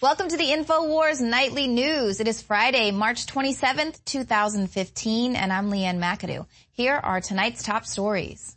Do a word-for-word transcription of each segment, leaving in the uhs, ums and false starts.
Welcome to the InfoWars Nightly News. It is Friday, March twenty-seventh, two thousand fifteen, and I'm Leanne McAdoo. Here are tonight's top stories.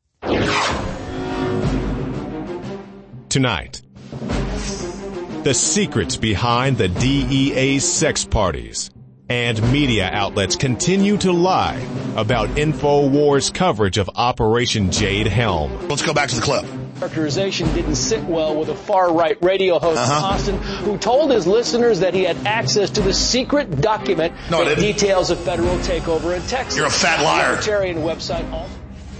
Tonight, the secrets behind the D E A's sex parties. And media outlets continue to lie about InfoWars coverage of Operation Jade Helm. Let's go back to the clip. Characterization didn't sit well with a far-right radio host uh-huh. in Austin who told his listeners that he had access to the secret document no, that details a federal takeover in Texas. You're a fat liar. The Libertarian website also.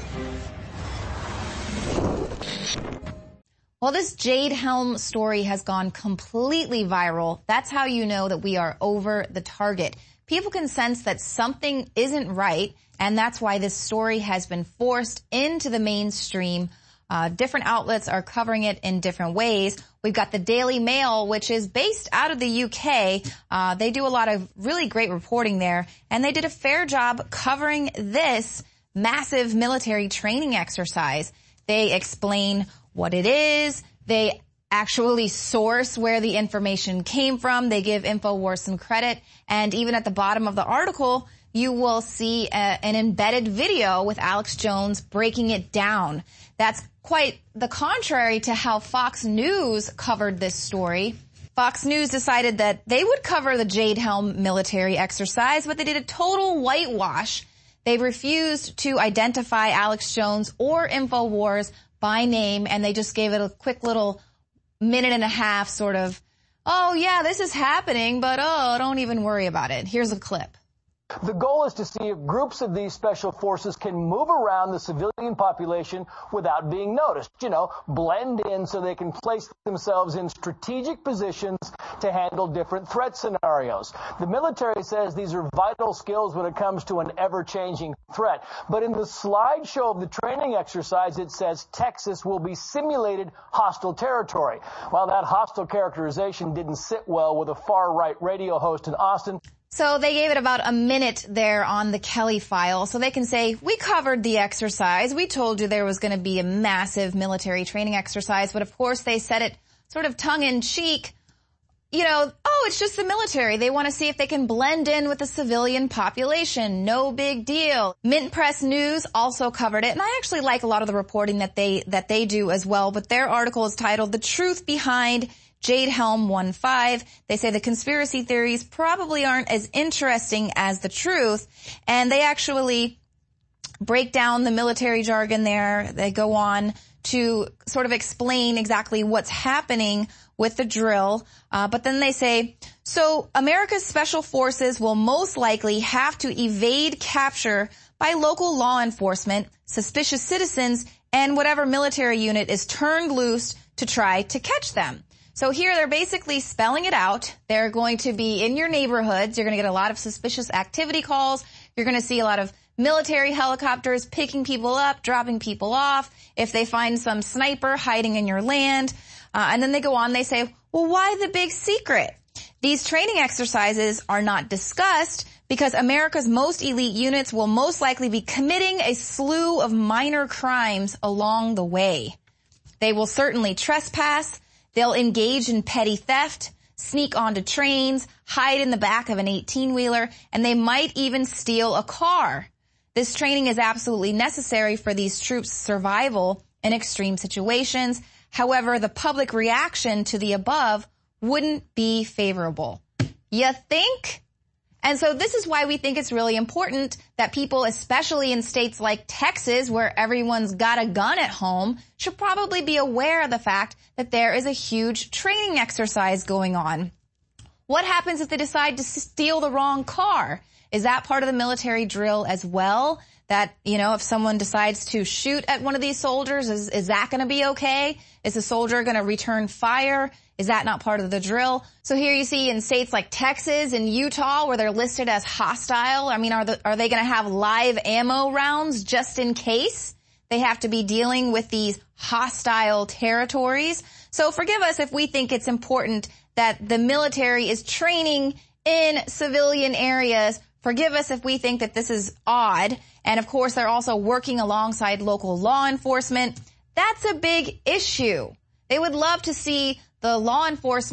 Well, this Jade Helm story has gone completely viral. That's how you know that we are over the target. People can sense that something isn't right, and that's why this story has been forced into the mainstream. Uh, different outlets are covering it in different ways. We've got the Daily Mail, which is based out of the U K. Uh, they do a lot of really great reporting there, and they did a fair job covering this massive military training exercise. They explain what it is. They actually source where the information came from. They give InfoWars some credit. And even at the bottom of the article, you will see a, an embedded video with Alex Jones breaking it down. That's quite the contrary to how Fox News covered this story. Fox News decided that they would cover the Jade Helm military exercise, but they did a total whitewash. They refused to identify Alex Jones or InfoWars by name, and they just gave it a quick little minute and a half sort of, oh yeah, this is happening, but oh, don't even worry about it. Here's a clip. The goal is to see if groups of these special forces can move around the civilian population without being noticed. You know, blend in so they can place themselves in strategic positions to handle different threat scenarios. The military says these are vital skills when it comes to an ever-changing threat. But in the slideshow of the training exercise, it says Texas will be simulated hostile territory. Well, that hostile characterization didn't sit well with a far-right radio host in Austin. So they gave it about a minute there on the Kelly file, so they can say, we covered the exercise. We told you there was going to be a massive military training exercise, but of course they said it sort of tongue-in-cheek. You know, oh, it's just the military. They want to see if they can blend in with the civilian population. No big deal. Mint Press News also covered it, and I actually like a lot of the reporting that they that they do as well, but their article is titled The Truth Behind Jade Helm one five. They say the conspiracy theories probably aren't as interesting as the truth, and they actually break down the military jargon there. They go on to sort of explain exactly what's happening with the drill, uh, but then they say, so America's special forces will most likely have to evade capture by local law enforcement, suspicious citizens, and whatever military unit is turned loose to try to catch them. So here they're basically spelling it out. They're going to be in your neighborhoods. You're going to get a lot of suspicious activity calls. You're going to see a lot of military helicopters picking people up, dropping people off. If they find some sniper hiding in your land. Uh, and then they go on, they say, well, why the big secret? These training exercises are not discussed because America's most elite units will most likely be committing a slew of minor crimes along the way. They will certainly trespass. They'll engage in petty theft, sneak onto trains, hide in the back of an eighteen-wheeler, and they might even steal a car. This training is absolutely necessary for these troops' survival in extreme situations. However, the public reaction to the above wouldn't be favorable. You think? And so this is why we think it's really important that people, especially in states like Texas, where everyone's got a gun at home, should probably be aware of the fact that there is a huge training exercise going on. What happens if they decide to steal the wrong car? Is that part of the military drill as well? That, you know, if someone decides to shoot at one of these soldiers, is, is that going to be okay? Is the soldier going to return fire? Is that not part of the drill? So here you see in states like Texas and Utah where they're listed as hostile. I mean, are the, are they going to have live ammo rounds just in case they have to be dealing with these hostile territories? So forgive us if we think it's important that the military is training in civilian areas. Forgive us if we think that this is odd. And of course, they're also working alongside local law enforcement. That's a big issue. They would love to see the law enforcement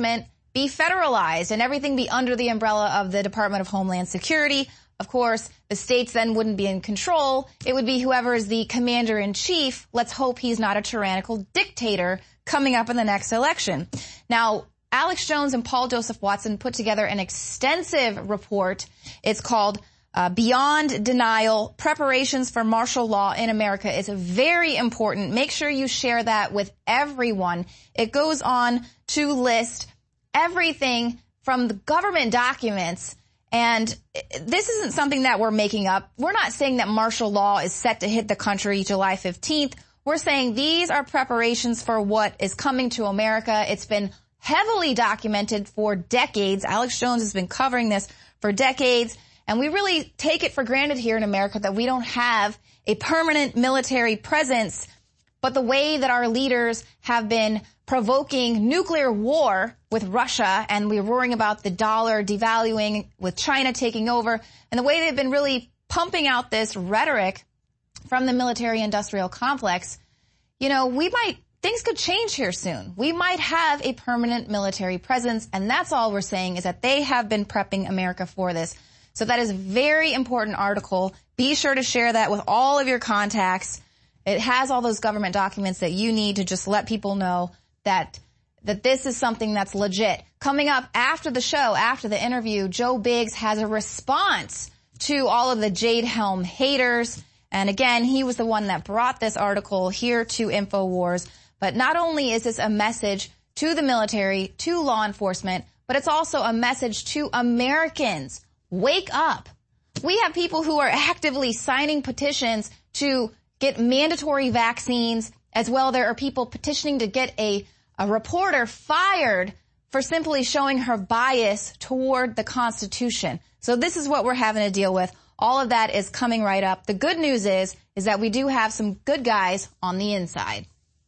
be federalized and everything be under the umbrella of the Department of Homeland Security. Of course, the states then wouldn't be in control. It would be whoever is the commander-in-chief. Let's hope he's not a tyrannical dictator coming up in the next election. Now, Alex Jones and Paul Joseph Watson put together an extensive report. It's called uh, Beyond Denial, Preparations for Martial Law in America. It's very important. Make sure you share that with everyone. It goes on to list everything from the government documents. And this isn't something that we're making up. We're not saying that martial law is set to hit the country July fifteenth. We're saying these are preparations for what is coming to America. It's been heavily documented for decades. Alex Jones has been covering this for decades. And we really take it for granted here in America that we don't have a permanent military presence. But the way that our leaders have been provoking nuclear war with Russia, and we're roaring about the dollar devaluing with China taking over, and the way they've been really pumping out this rhetoric from the military-industrial complex, you know, we might, things could change here soon. We might have a permanent military presence, and that's all we're saying is that they have been prepping America for this. So that is a very important article. Be sure to share that with all of your contacts. It has all those government documents that you need to just let people know that that this is something that's legit. Coming up after the show, after the interview, Joe Biggs has a response to all of the Jade Helm haters. And again, he was the one that brought this article here to InfoWars. But not only is this a message to the military, to law enforcement, but it's also a message to Americans. Wake up. We have people who are actively signing petitions to get mandatory vaccines. As well, there are people petitioning to get a, a reporter fired for simply showing her bias toward the Constitution. So this is what we're having to deal with. All of that is coming right up. The good news is, is that we do have some good guys on the inside.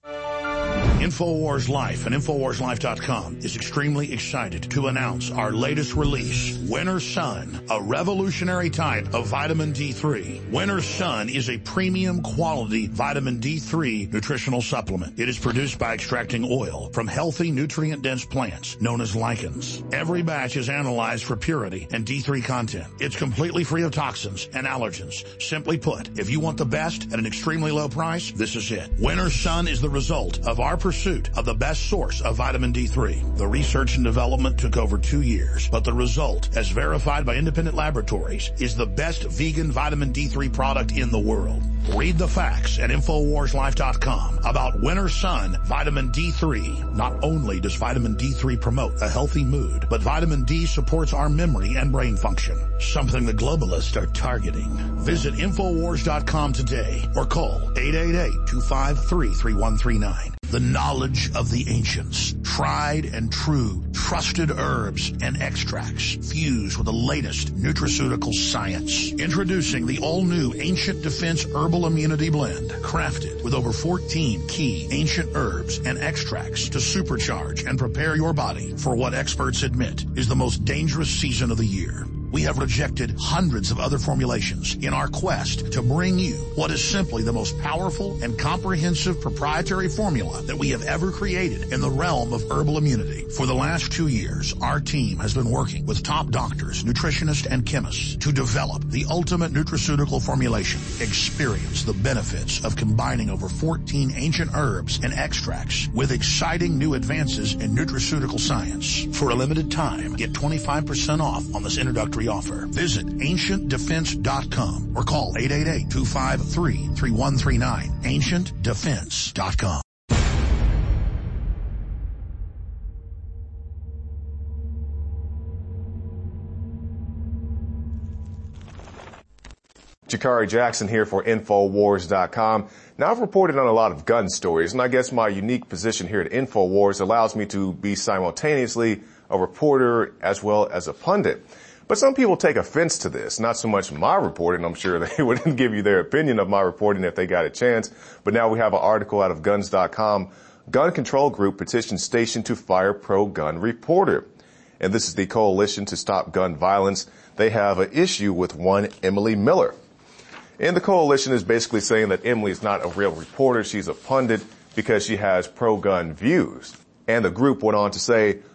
InfoWars Life and InfoWars Life dot com is extremely excited to announce our latest release, Winter Sun, a revolutionary type of vitamin D three. Winter Sun is a premium quality vitamin D three nutritional supplement. It is produced by extracting oil from healthy nutrient-dense plants known as lichens. Every batch is analyzed for purity and D three content. It's completely free of toxins and allergens. Simply put, if you want the best at an extremely low price, this is it. Winter Sun is the result of our pursuit of the best source of vitamin D three. The research and development took over two years, but the result, as verified by independent laboratories, is the best vegan vitamin D three product in the world. Read the facts at InfoWars Life dot com about Winter Sun Vitamin D three. Not only does vitamin D three promote a healthy mood, but vitamin D supports our memory and brain function, something the globalists are targeting. Visit InfoWars dot com today or call eight eight eight, two five three, three one three nine. The knowledge of the ancients, tried and true, trusted herbs and extracts fused with the latest nutraceutical science. Introducing the all-new Ancient Defense Herbal Immunity Blend, crafted with over fourteen key ancient herbs and extracts to supercharge and prepare your body for what experts admit is the most dangerous season of the year. We have rejected hundreds of other formulations in our quest to bring you what is simply the most powerful and comprehensive proprietary formula that we have ever created in the realm of herbal immunity. For the last two years, our team has been working with top doctors, nutritionists, and chemists to develop the ultimate nutraceutical formulation. Experience the benefits of combining over fourteen ancient herbs and extracts with exciting new advances in nutraceutical science. For a limited time, get twenty-five percent off on this introductory offer. Visit ancient defense dot com or call eight eight eight, two five three, three one three nine. ancient defense dot com. Jakari Jackson here for InfoWars dot com. Now, I've reported on a lot of gun stories, and I guess my unique position here at InfoWars allows me to be simultaneously a reporter as well as a pundit. But some people take offense to this, not so much my reporting. I'm sure they wouldn't give you their opinion of my reporting if they got a chance. But now we have an article out of guns dot com. Gun control group petitions station to fire pro-gun reporter. And this is the Coalition to Stop Gun Violence. They have an issue with one Emily Miller. And the coalition is basically saying that Emily is not a real reporter. She's a pundit because she has pro-gun views. And the group went on to say,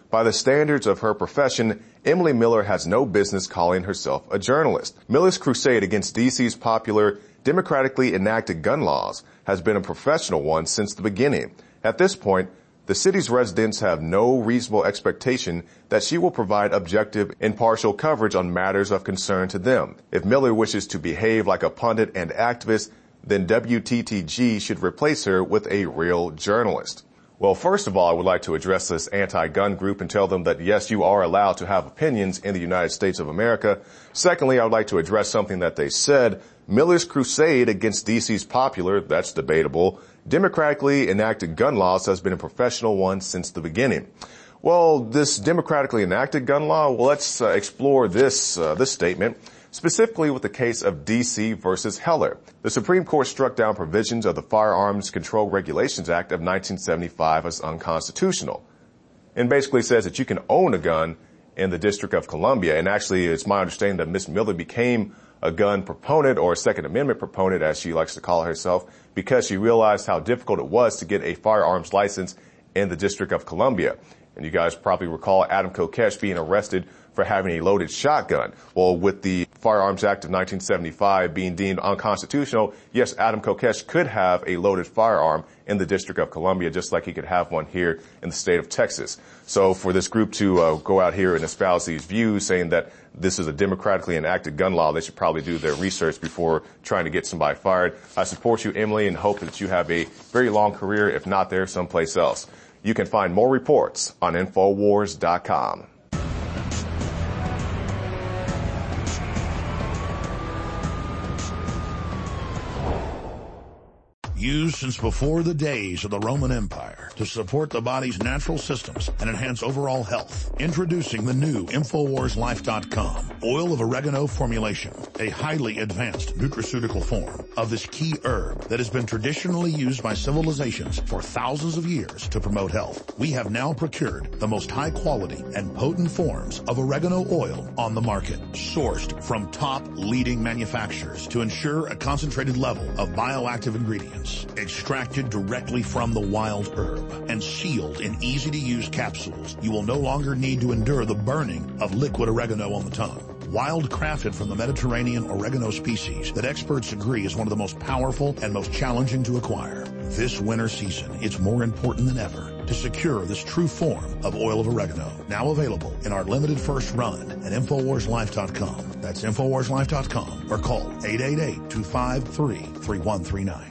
By the standards of her profession, Emily Miller has no business calling herself a journalist. Miller's crusade against D C's popular, democratically enacted gun laws has been a professional one since the beginning. At this point, the city's residents have no reasonable expectation that she will provide objective, impartial coverage on matters of concern to them. If Miller wishes to behave like a pundit and activist, then W T T G should replace her with a real journalist. Well, first of all, I would like to address this anti-gun group and tell them that, yes, you are allowed to have opinions in the United States of America. Secondly, I would like to address something that they said. Miller's crusade against D C's popular, that's debatable, democratically enacted gun laws has been a professional one since the beginning. Well, this democratically enacted gun law, well, let's uh, explore this, uh, this statement. Specifically with the case of D C versus Heller. The Supreme Court struck down provisions of the Firearms Control Regulations Act of nineteen seventy-five as unconstitutional. And basically says that you can own a gun in the District of Columbia. And actually, it's my understanding that Miss Miller became a gun proponent, or a Second Amendment proponent, as she likes to call herself, because she realized how difficult it was to get a firearms license in the District of Columbia. And you guys probably recall Adam Kokesh being arrested for having a loaded shotgun. Well, with the Firearms Act of nineteen seventy-five being deemed unconstitutional, yes, Adam Kokesh could have a loaded firearm in the District of Columbia, just like he could have one here in the state of Texas. So for this group to uh, go out here and espouse these views, saying that this is a democratically enacted gun law, they should probably do their research before trying to get somebody fired. I support you, Emily, and hope that you have a very long career, if not there, someplace else. You can find more reports on Infowars dot com. Used since before the days of the Roman Empire to support the body's natural systems and enhance overall health. Introducing the new Infowars Life dot com oil of oregano formulation, a highly advanced nutraceutical form of this key herb that has been traditionally used by civilizations for thousands of years to promote health. We have now procured the most high quality and potent forms of oregano oil on the market, sourced from top leading manufacturers to ensure a concentrated level of bioactive ingredients. Extracted directly from the wild herb and sealed in easy-to-use capsules, you will no longer need to endure the burning of liquid oregano on the tongue. Wild crafted from the Mediterranean oregano species that experts agree is one of the most powerful and most challenging to acquire. This winter season, it's more important than ever to secure this true form of oil of oregano. Now available in our limited first run at Infowars Life dot com. That's Infowars Life dot com or call eight eight eight, two five three, three one three nine.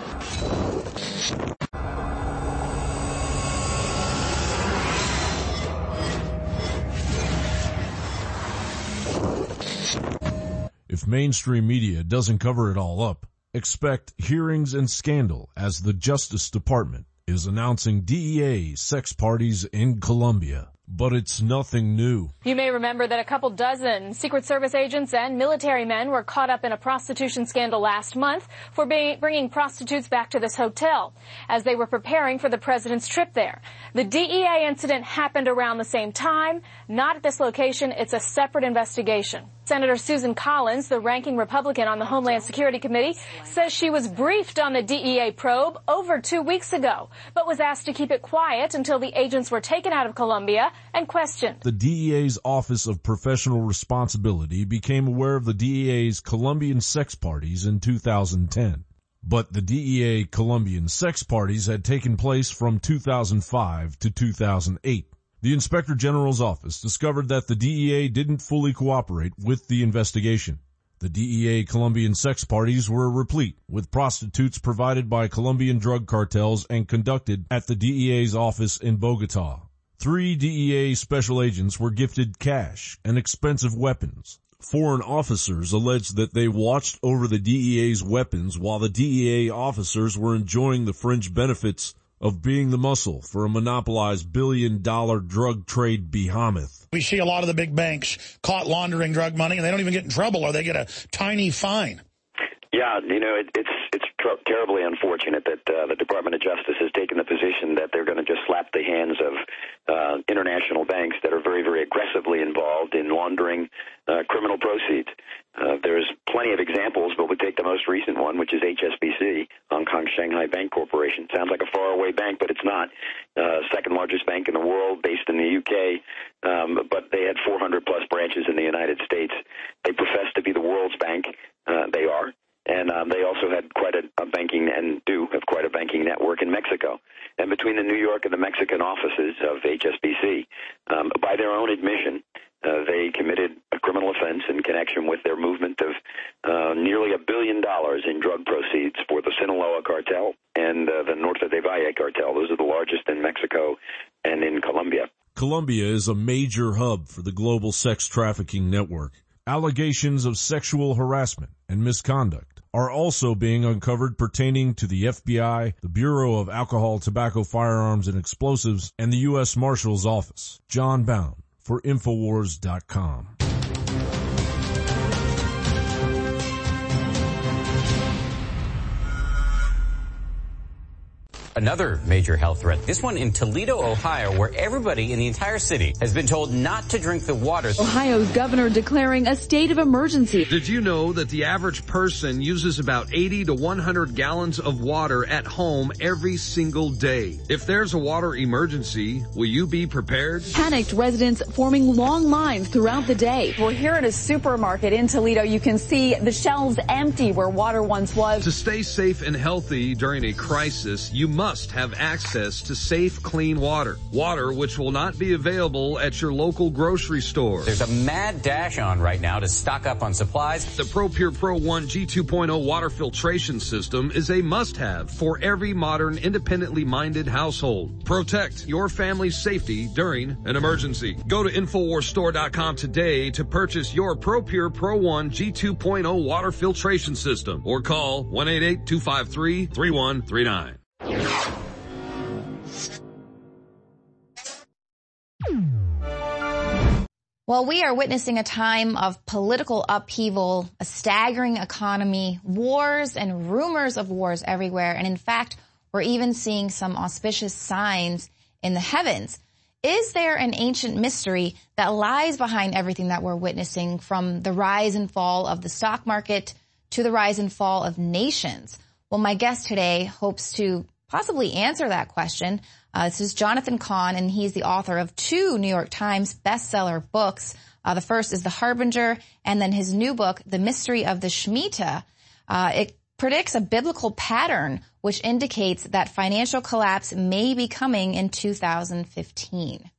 If mainstream media doesn't cover it all up, expect hearings and scandal as the Justice Department is announcing D E A sex parties in Colombia. But it's nothing new. You may remember that a couple dozen Secret Service agents and military men were caught up in a prostitution scandal last month for being, bringing prostitutes back to this hotel as they were preparing for the president's trip there. The D E A incident happened around the same time, not at this location. It's a separate investigation. Senator Susan Collins, the ranking Republican on the Homeland Security Committee, says she was briefed on the D E A probe over two weeks ago, but was asked to keep it quiet until the agents were taken out of Colombia and questioned. The D E A's Office of Professional Responsibility became aware of the D E A's Colombian sex parties in two thousand ten. But the D E A Colombian sex parties had taken place from two thousand five to two thousand eight. The Inspector General's office discovered that the D E A didn't fully cooperate with the investigation. The D E A Colombian sex parties were replete with prostitutes provided by Colombian drug cartels and conducted at the D E A's office in Bogota. Three D E A special agents were gifted cash and expensive weapons. Foreign officers alleged that they watched over the D E A's weapons while the D E A officers were enjoying the fringe benefits of being the muscle for a monopolized billion-dollar drug trade behemoth. We see a lot of the big banks caught laundering drug money, and they don't even get in trouble, or they get a tiny fine. Yeah, you know, it, it's it's tr- terribly unfortunate that uh, the Department of Justice has taken the position that they're going to just slap the hands of uh, international banks that are very, very aggressively involved in laundering uh, criminal proceeds. Uh, there's plenty of examples, but we take the most recent one, which is H S B C, Hong Kong Shanghai Bank Corporation. Sounds like a faraway bank, but it's not. Uh, second largest bank in the world, based in the U K, um, but they had four hundred plus branches in the United States. They profess to be the world's bank. Uh, they are. And um, they also had quite a, a banking, and do have quite a banking network in Mexico. And between the New York and the Mexican offices of H S B C, um, by their own admission, uh, they committed a criminal offense in connection with their movement of uh, nearly a billion dollars in drug proceeds for the Sinaloa cartel and uh, the Norte de Valle cartel. Those are the largest in Mexico and in Colombia. Colombia is a major hub for the global sex trafficking network. Allegations of sexual harassment and misconduct are also being uncovered pertaining to the F B I, the Bureau of Alcohol, Tobacco, Firearms, and Explosives, and the U S Marshal's Office. John Bound for Infowars dot com. Another major health threat, this one in Toledo, Ohio, where everybody in the entire city has been told not to drink the water. Ohio's governor declaring a state of emergency. Did you know that the average person uses about eighty to one hundred gallons of water at home every single day? If there's a water emergency, will you be prepared? Panicked residents forming long lines throughout the day. We're here at a supermarket in Toledo. You can see the shelves empty where water once was. To stay safe and healthy during a crisis, you must must have access to safe, clean water. Water which will not be available at your local grocery store. There's a mad dash on right now to stock up on supplies. The ProPure Pro one G two point oh water filtration system is a must-have for every modern, independently minded household. Protect your family's safety during an emergency. Go to Infowars Store dot com today to purchase your ProPure Pro one G two point oh water filtration system or call one eight eight, two five three, three one three nine. Well, we are witnessing a time of political upheaval, a staggering economy, wars and rumors of wars everywhere. And in fact, we're even seeing some auspicious signs in the heavens. Is there an ancient mystery that lies behind everything that we're witnessing, from the rise and fall of the stock market to the rise and fall of nations? Well, my guest today hopes to possibly answer that question. Uh, this is Jonathan Cahn, and he's the author of two New York Times bestseller books. Uh, the first is The Harbinger, and then his new book, The Mystery of the Shemitah. Uh, it predicts a biblical pattern which indicates that financial collapse may be coming in two thousand fifteen.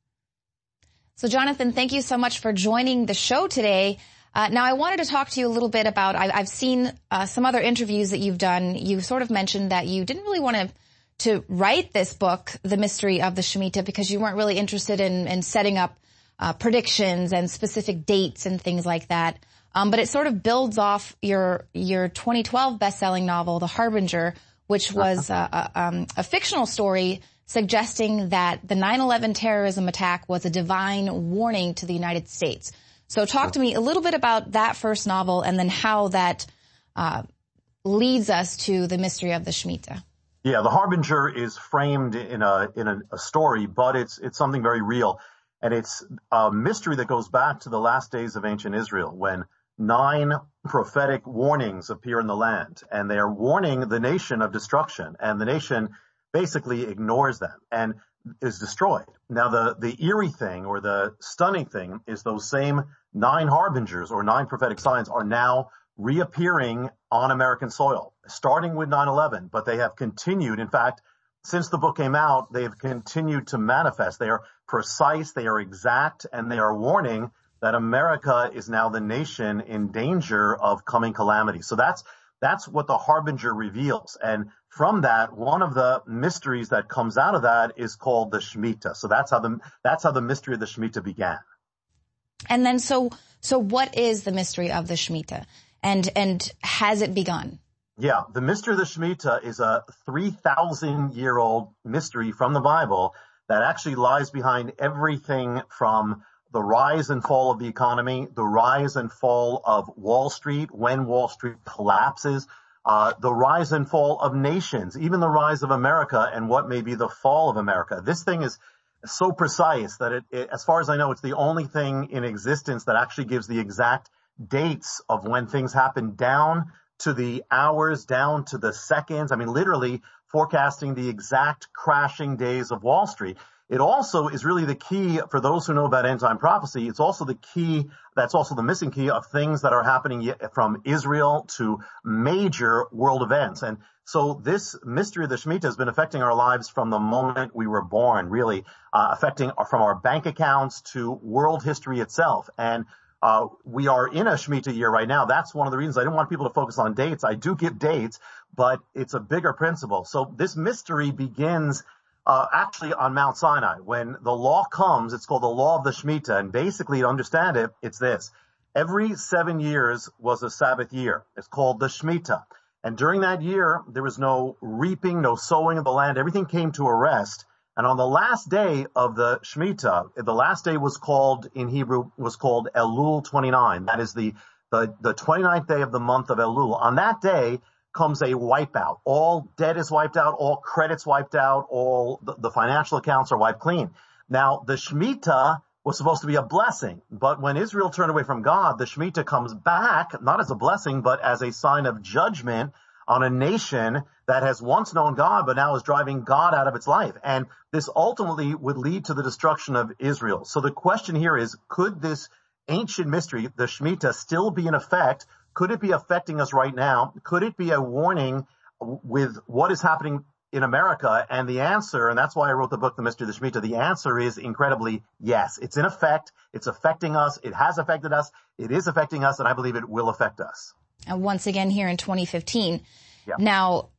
So, Jonathan, thank you so much for joining the show today. Uh, now, I wanted to talk to you a little bit about, I, I've seen uh, some other interviews that you've done. You sort of mentioned that you didn't really want to to write this book, The Mystery of the Shemitah, because you weren't really interested in, in setting up uh, predictions and specific dates and things like that. Um, but it sort of builds off your your twenty twelve best-selling novel, The Harbinger, which was uh, a, um, a fictional story suggesting that the nine eleven terrorism attack was a divine warning to the United States. So talk to me a little bit about that first novel and then how that uh, leads us to The Mystery of the Shemitah. Yeah, The Harbinger is framed in a in a, a story, but it's it's something very real, and it's a mystery that goes back to the last days of ancient Israel, when nine prophetic warnings appear in the land, and they are warning the nation of destruction, and the nation basically ignores them and is destroyed. Now, the the eerie thing, or the stunning thing, is those same nine harbingers or nine prophetic signs are now reappearing on American soil, starting with nine eleven, but they have continued. In fact, since the book came out, they have continued to manifest. They are precise, they are exact, and they are warning that America is now the nation in danger of coming calamity. So that's that's what The Harbinger reveals. And from that, one of the mysteries that comes out of that is called the Shemitah. So that's how the that's how the mystery of the Shemitah began. And then so so what is the mystery of the Shemitah? And and has it begun? Yeah, the mystery of the Shemitah is a three thousand year old mystery from the Bible that actually lies behind everything from the rise and fall of the economy, the rise and fall of Wall Street, when Wall Street collapses, uh, the rise and fall of nations, even the rise of America and what may be the fall of America. This thing is so precise that it, it as far as I know, it's the only thing in existence that actually gives the exact dates of when things happen, down to the hours, down to the seconds. I mean, literally forecasting the exact crashing days of Wall Street. It also is really the key for those who know about end-time prophecy. It's also the key, that's also the missing key of things that are happening from Israel to major world events. And so this mystery of the Shemitah has been affecting our lives from the moment we were born, really, uh, affecting from our bank accounts to world history itself. And uh, we are in a Shemitah year right now. That's one of the reasons I didn't want people to focus on dates. I do give dates, but it's a bigger principle. So this mystery begins Uh, actually on Mount Sinai. When the law comes, it's called the law of the Shemitah. And basically, to understand it, it's this. Every seven years was a Sabbath year. It's called the Shemitah. And during that year, there was no reaping, no sowing of the land. Everything came to a rest. And on the last day of the Shemitah, the last day was called, in Hebrew, was called Elul twenty-nine. That is the, the, the twenty-ninth day of the month of Elul. On that day, comes a wipeout. All debt is wiped out, all credits wiped out, all the, the financial accounts are wiped clean. Now, the Shemitah was supposed to be a blessing, but when Israel turned away from God, the Shemitah comes back, not as a blessing, but as a sign of judgment on a nation that has once known God, but now is driving God out of its life. And this ultimately would lead to the destruction of Israel. So the question here is, could this ancient mystery, the Shemitah, still be in effect? Could it be affecting us right now? Could it be a warning with what is happening in America? And the answer, and that's why I wrote the book, The Mystery of the Shemitah, the answer is incredibly yes. It's in effect. It's affecting us. It has affected us. It is affecting us, and I believe it will affect us. And once again here in twenty fifteen. Yeah. Now,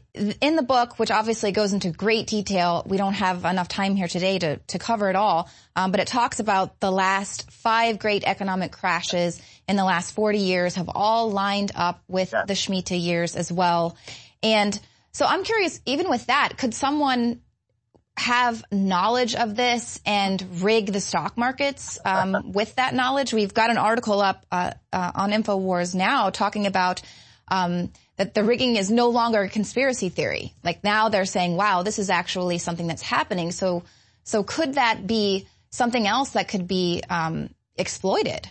in the book, which obviously goes into great detail, we don't have enough time here today to, to cover it all, um, but it talks about the last five great economic crashes in the last forty years have all lined up with yes. the Shemitah years as well. And so I'm curious, even with that, could someone have knowledge of this and rig the stock markets um, with that knowledge? We've got an article up uh, uh, on InfoWars now talking about um that the rigging is no longer a conspiracy theory. Like now they're saying, wow, this is actually something that's happening. So, so could that be something else that could be um, exploited?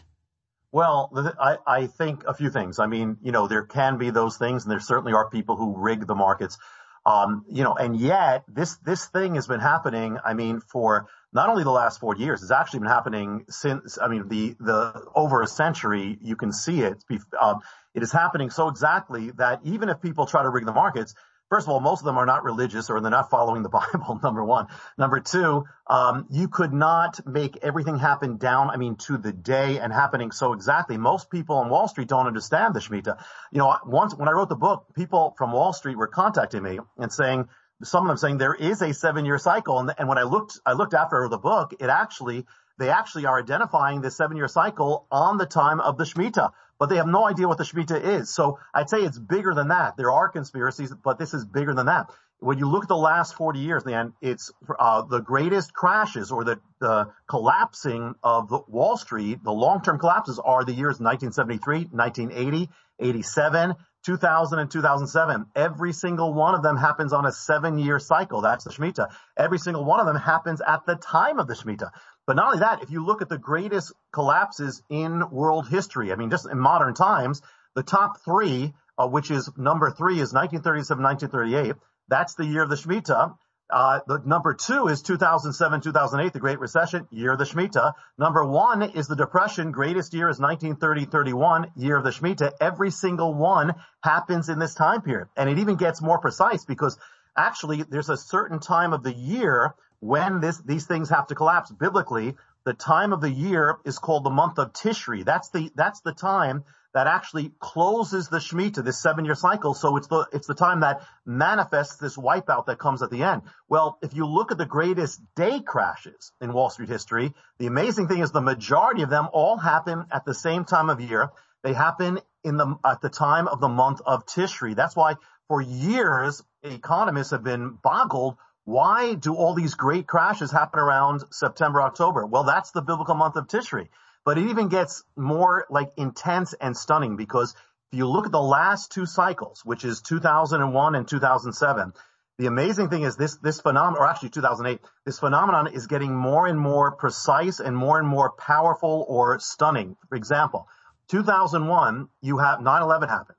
Well, I, I think a few things. I mean, you know, there can be those things, and there certainly are people who rig the markets. Um, you know, and yet this, this thing has been happening, I mean, for not only the last forty years, it's actually been happening since, I mean, the, the, over a century, you can see it. Um, it is happening so exactly that even if people try to rig the markets, first of all, most of them are not religious or they're not following the Bible, number one. Number two, um, you could not make everything happen down, I mean, to the day and happening so exactly. Most people on Wall Street don't understand the Shemitah. You know, once, when I wrote the book, people from Wall Street were contacting me and saying, some of them saying there is a seven-year cycle. And, and when I looked, I looked after I wrote the book, it actually, they actually are identifying this seven-year cycle on the time of the Shemitah. But they have no idea what the Shemitah is. So I'd say it's bigger than that. There are conspiracies, but this is bigger than that. When you look at the last forty years, Dan, it's uh, the greatest crashes or the, the collapsing of the Wall Street, the long-term collapses are the years nineteen seventy-three, nineteen eighty, eighty-seven, two thousand, and two thousand seven. Every single one of them happens on a seven-year cycle. That's the Shemitah. Every single one of them happens at the time of the Shemitah. But not only that, if you look at the greatest collapses in world history, I mean, just in modern times, the top three, uh, which is number three is nineteen thirty-seven, nineteen thirty-eight. That's the year of the Shemitah. Uh, the number two is two thousand seven, two thousand eight, the Great Recession, year of the Shemitah. Number one is the Depression. Greatest year is nineteen thirty, thirty-one, year of the Shemitah. Every single one happens in this time period. And it even gets more precise because actually there's a certain time of the year when this, these things have to collapse. Biblically, the time of the year is called the month of Tishri. That's the, that's the time that actually closes the Shemitah, this seven-year cycle. So it's the, it's the time that manifests this wipeout that comes at the end. Well, if you look at the greatest day crashes in Wall Street history, the amazing thing is the majority of them all happen at the same time of year. They happen in the, at the time of the month of Tishri. That's why for years, economists have been boggled. Why do all these great crashes happen around September, October? Well, that's the biblical month of Tishri. But it even gets more like intense and stunning because if you look at the last two cycles, which is two thousand one and two thousand seven, the amazing thing is this, this phenomenon, or actually two thousand eight, this phenomenon is getting more and more precise and more and more powerful or stunning. For example, two thousand one, you have nine eleven happens.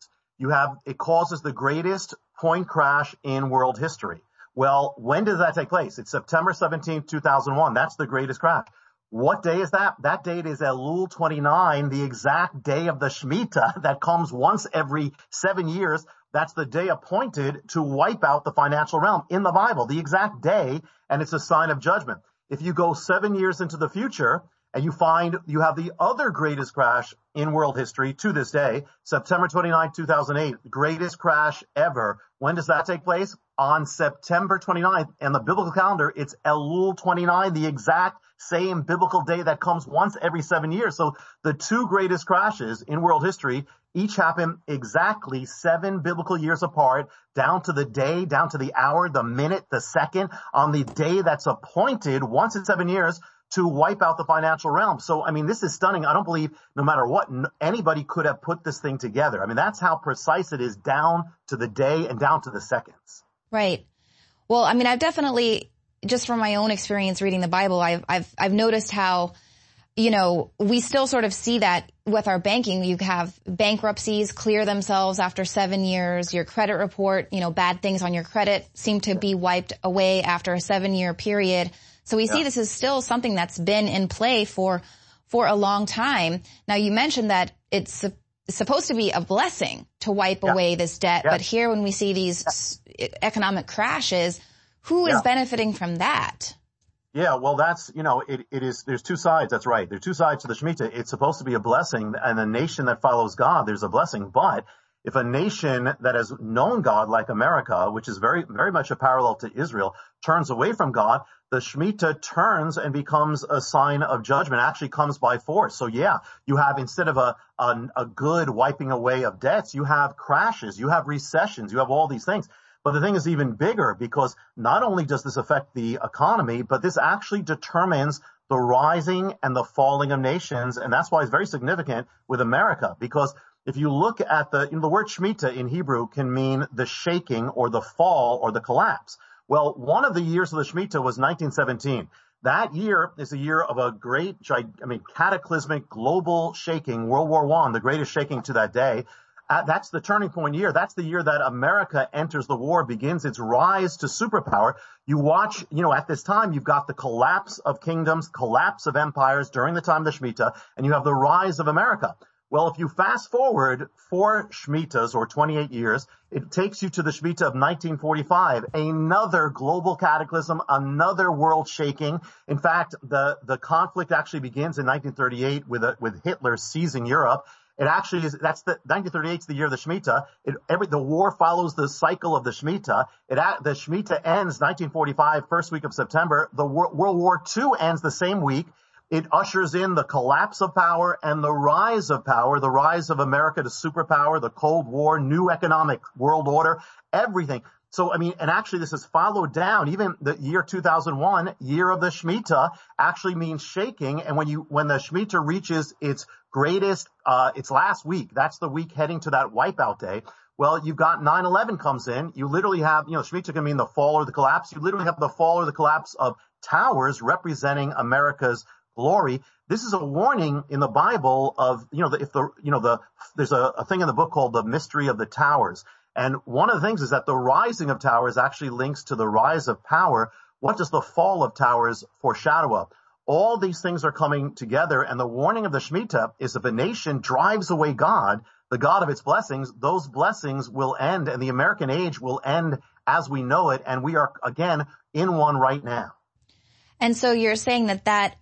you have, it causes the greatest point crash in world history. Well, when does that take place? It's September seventeenth, two thousand one. That's the greatest crash. What day is that? That date is Elul twenty-nine, the exact day of the Shemitah that comes once every seven years. That's the day appointed to wipe out the financial realm in the Bible, the exact day, and it's a sign of judgment. If you go seven years into the future and you find you have the other greatest crash in world history to this day, September twenty-ninth, two thousand eight, greatest crash ever. When does that take place? On September twenty-ninth. And the biblical calendar, it's Elul twenty-nine, the exact same biblical day that comes once every seven years. So the two greatest crashes in world history each happen exactly seven biblical years apart, down to the day, down to the hour, the minute, the second, on the day that's appointed once in seven years to wipe out the financial realm. So, I mean, this is stunning. I don't believe no matter what, anybody could have put this thing together. I mean, that's how precise it is, down to the day and down to the seconds. Right. Well, I mean, I've definitely, just from my own experience reading the Bible, I've, I've, I've noticed how, you know, we still sort of see that with our banking. You have bankruptcies clear themselves after seven years. Your credit report, you know, bad things on your credit seem to be wiped away after a seven-year period. So we yeah. see this is still something that's been in play for for a long time. Now, you mentioned that it's supposed to be a blessing to wipe yeah. away this debt. Yeah. But here, when we see these yeah. economic crashes, who is yeah. benefiting from that? Yeah, well, that's, you know, it, it is, there's two sides. That's right. There are two sides to the Shemitah. It's supposed to be a blessing, and a nation that follows God, there's a blessing. But if a nation that has known God, like America, which is very, very much a parallel to Israel, turns away from God, the Shemitah turns and becomes a sign of judgment, actually comes by force. So yeah, you have, instead of a, a, a good wiping away of debts, you have crashes, you have recessions, you have all these things. But the thing is even bigger, because not only does this affect the economy, but this actually determines the rising and the falling of nations. And that's why it's very significant with America, because if you look at the, you know, the word Shemitah in Hebrew can mean the shaking or the fall or the collapse. Well, one of the years of the Shemitah was nineteen seventeen. That year is a year of a great, I mean, cataclysmic global shaking, World War One, the greatest shaking to that day. Uh, that's the turning point year. That's the year that America enters the war, begins its rise to superpower. You watch, you know, at this time, you've got the collapse of kingdoms, collapse of empires during the time of the Shemitah, and you have the rise of America. Well, if you fast forward four Shemitahs, or twenty-eight years, it takes you to the Shemitah of nineteen forty-five, another global cataclysm, another world shaking. In fact, the, the conflict actually begins in nineteen thirty-eight with a, with Hitler seizing Europe. It actually is, that's the, nineteen thirty-eight is the year of the Shemitah. It, every, the war follows the cycle of the Shemitah. It, the Shemitah ends nineteen forty-five, first week of September. The World War Two ends the same week. It ushers in the collapse of power and the rise of power, the rise of America to superpower, the Cold War, new economic world order, everything. So, I mean, and actually this is followed down. Even the year two thousand one, year of the Shemitah, actually means shaking. And when you, when the Shemitah reaches its greatest, uh, its last week, that's the week heading to that wipeout day. Well, you've got nine eleven comes in. You literally have, you know, Shemitah can mean the fall or the collapse. You literally have the fall or the collapse of towers representing America's glory. This is a warning in the Bible of, you know, the, if the, you know, the, there's a, a thing in the book called the mystery of the towers. And one of the things is that the rising of towers actually links to the rise of power. What does the fall of towers foreshadow of? All these things are coming together, and the warning of the Shemitah is if a nation drives away God, the God of its blessings, those blessings will end, and the American age will end as we know it, and we are, again, in one right now. And so you're saying that that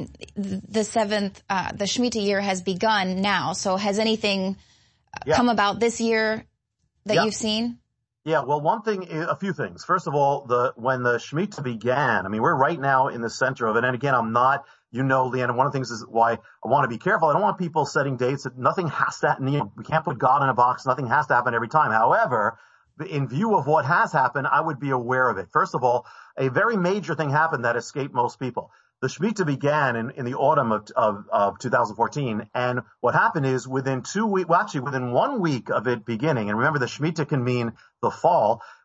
the seventh, uh, the Shemitah year has begun now. So has anything yeah. come about this year that yeah. you've seen? Yeah, well, one thing, a few things. First of all, the when the Shemitah began, I mean, we're right now in the center of it. And again, I'm not, you know, Leanna, one of the things is why I want to be careful. I don't want people setting dates that nothing has to, you know, we can't put God in a box. Nothing has to happen every time. However, in view of what has happened, I would be aware of it. First of all, a very major thing happened that escaped most people. The Shemitah began in, in the autumn of, of, of two thousand fourteen, and what happened is within two weeks, well actually within one week of it beginning, and remember the Shemitah can mean the fall,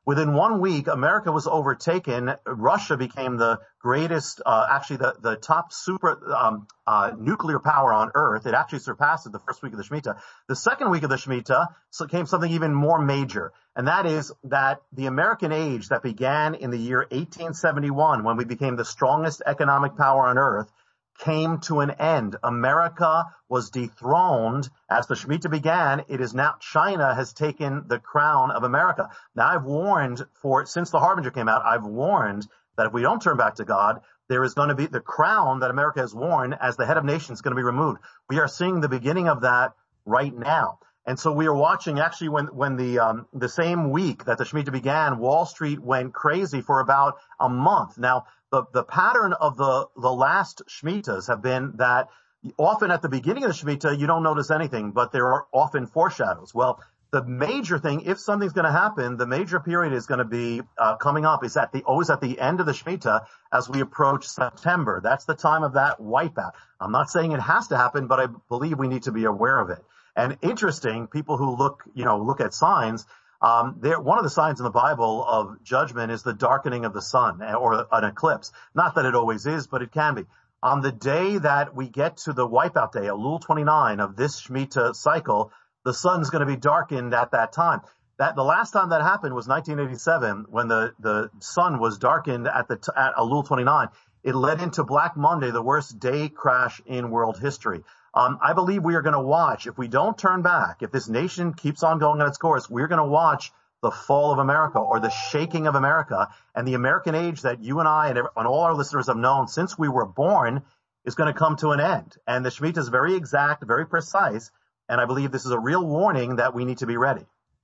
Within one week, America was overtaken. Russia became the greatest, uh, actually the, the top super um, uh, nuclear power on Earth. It actually surpassed it the first week of the Shemitah. The second week of the Shemitah so came something even more major, and that is that the American age that began in the year eighteen seventy-one, when we became the strongest economic power on Earth, came to an end. America was dethroned as the Shemitah began. It is now China has taken the crown of America. Now I've warned for, since the Harbinger came out, I've warned that if we don't turn back to God, there is going to be the crown that America has worn as the head of nations is going to be removed. We are seeing the beginning of that right now. And so we are watching actually when, when the, um, the same week that the Shemitah began, Wall Street went crazy for about a month. Now, The, the pattern of the, the last Shemitahs have been that often at the beginning of the Shemitah, you don't notice anything, but there are often foreshadows. Well, the major thing, if something's going to happen, the major period is going to be uh, coming up is at the, always at the end of the Shemitah as we approach September. That's the time of that wipeout. I'm not saying it has to happen, but I believe we need to be aware of it. And interesting, people who look, you know, look at signs, Um, there, one of the signs in the Bible of judgment is the darkening of the sun or an eclipse. Not that it always is, but it can be. On the day that we get to the wipeout day, Elul twenty-nine of this Shemitah cycle, the sun's going to be darkened at that time. That the last time that happened was nineteen eighty-seven, when the, the sun was darkened at the, at Elul twenty-nine. It led into Black Monday, the worst day crash in world history. Um, I believe we are going to watch, if we don't turn back, if this nation keeps on going on its course, we're going to watch the fall of America or the shaking of America. And the American age that you and I and, every, and all our listeners have known since we were born is going to come to an end. And the Shemitah is very exact, very precise. And I believe this is a real warning that we need to be ready.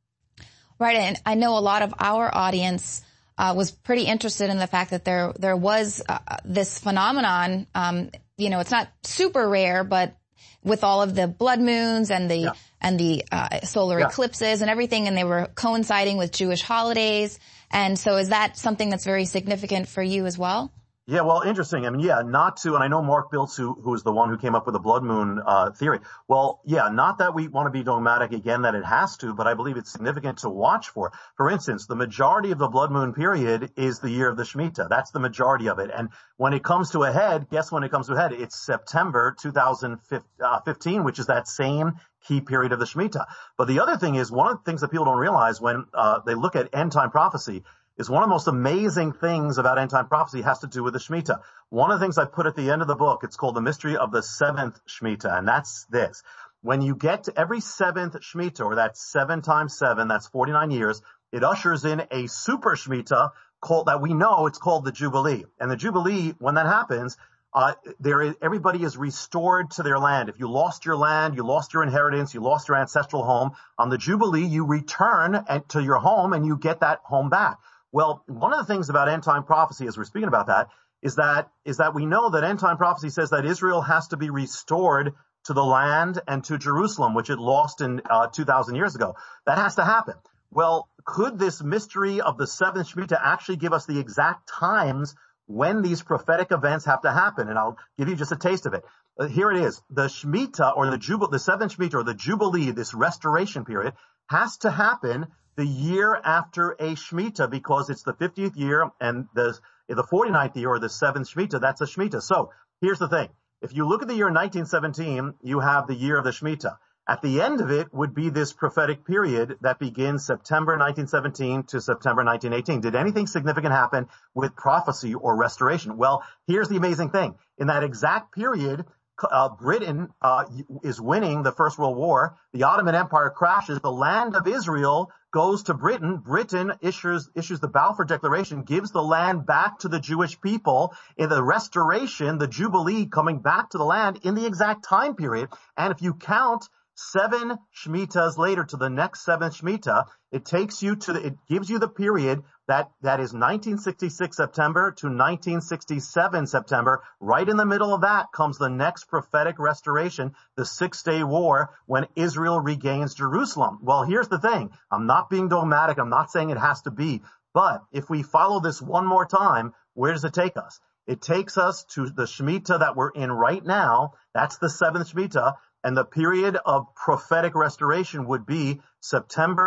Right. And I know a lot of our audience uh, was pretty interested in the fact that there there was uh, this phenomenon. Um, you know, it's not super rare, but with all of the blood moons and the yeah. and the uh, solar yeah. eclipses and everything, and they were coinciding with Jewish holidays. And so is that something that's very significant for you as well? Yeah, well, interesting. I mean, yeah, not to, and I know Mark Biltz, who, who is the one who came up with the blood moon uh theory. Well, yeah, not that we want to be dogmatic again that it has to, but I believe it's significant to watch for. For instance, the majority of the blood moon period is the year of the Shemitah. That's the majority of it. And when it comes to a head, guess when it comes to a head? It's September two thousand fifteen, which is that same key period of the Shemitah. But the other thing is, one of the things that people don't realize when uh they look at end time prophecy is one of the most amazing things about end-time prophecy has to do with the Shemitah. One of the things I put at the end of the book, it's called The Mystery of the Seventh Shemitah, and that's this. When you get to every seventh Shemitah, or that's seven times seven, that's forty-nine years, it ushers in a super Shemitah called, that we know it's called the Jubilee. And the Jubilee, when that happens, uh, there is, everybody is restored to their land. If you lost your land, you lost your inheritance, you lost your ancestral home, on the Jubilee, you return to your home and you get that home back. Well, one of the things about end-time prophecy, as we're speaking about that, is that is that we know that end-time prophecy says that Israel has to be restored to the land and to Jerusalem, which it lost in uh, two thousand years ago. That has to happen. Well, could this mystery of the seventh Shemitah actually give us the exact times when these prophetic events have to happen? And I'll give you just a taste of it. Uh, here it is. The Shemitah, or the Jubilee, the seventh Shemitah, or the Jubilee, this restoration period, has to happen the year after a Shemitah, because it's the fiftieth year, and the the forty-ninth year, or the seventh Shemitah, that's a Shemitah. So here's the thing. If you look at the year nineteen seventeen, you have the year of the Shemitah. At the end of it would be this prophetic period that begins September nineteen seventeen to September nineteen eighteen. Did anything significant happen with prophecy or restoration? Well, here's the amazing thing. In that exact period, Uh, Britain uh, is winning the First World War. The Ottoman Empire crashes. The land of Israel goes to Britain. Britain issues issues the Balfour Declaration, gives the land back to the Jewish people in the restoration, the Jubilee coming back to the land in the exact time period. And if you count seven Shemitahs later to the next seventh Shemitah, it takes you to the, it gives you the period that, that is nineteen sixty-six September to nineteen sixty-seven September. Right in the middle of that comes the next prophetic restoration, the Six-Day War, when Israel regains Jerusalem. Well, here's the thing. I'm not being dogmatic. I'm not saying it has to be. But if we follow this one more time, where does it take us? It takes us to the Shemitah that we're in right now. That's the seventh Shemitah. And the period of prophetic restoration would be September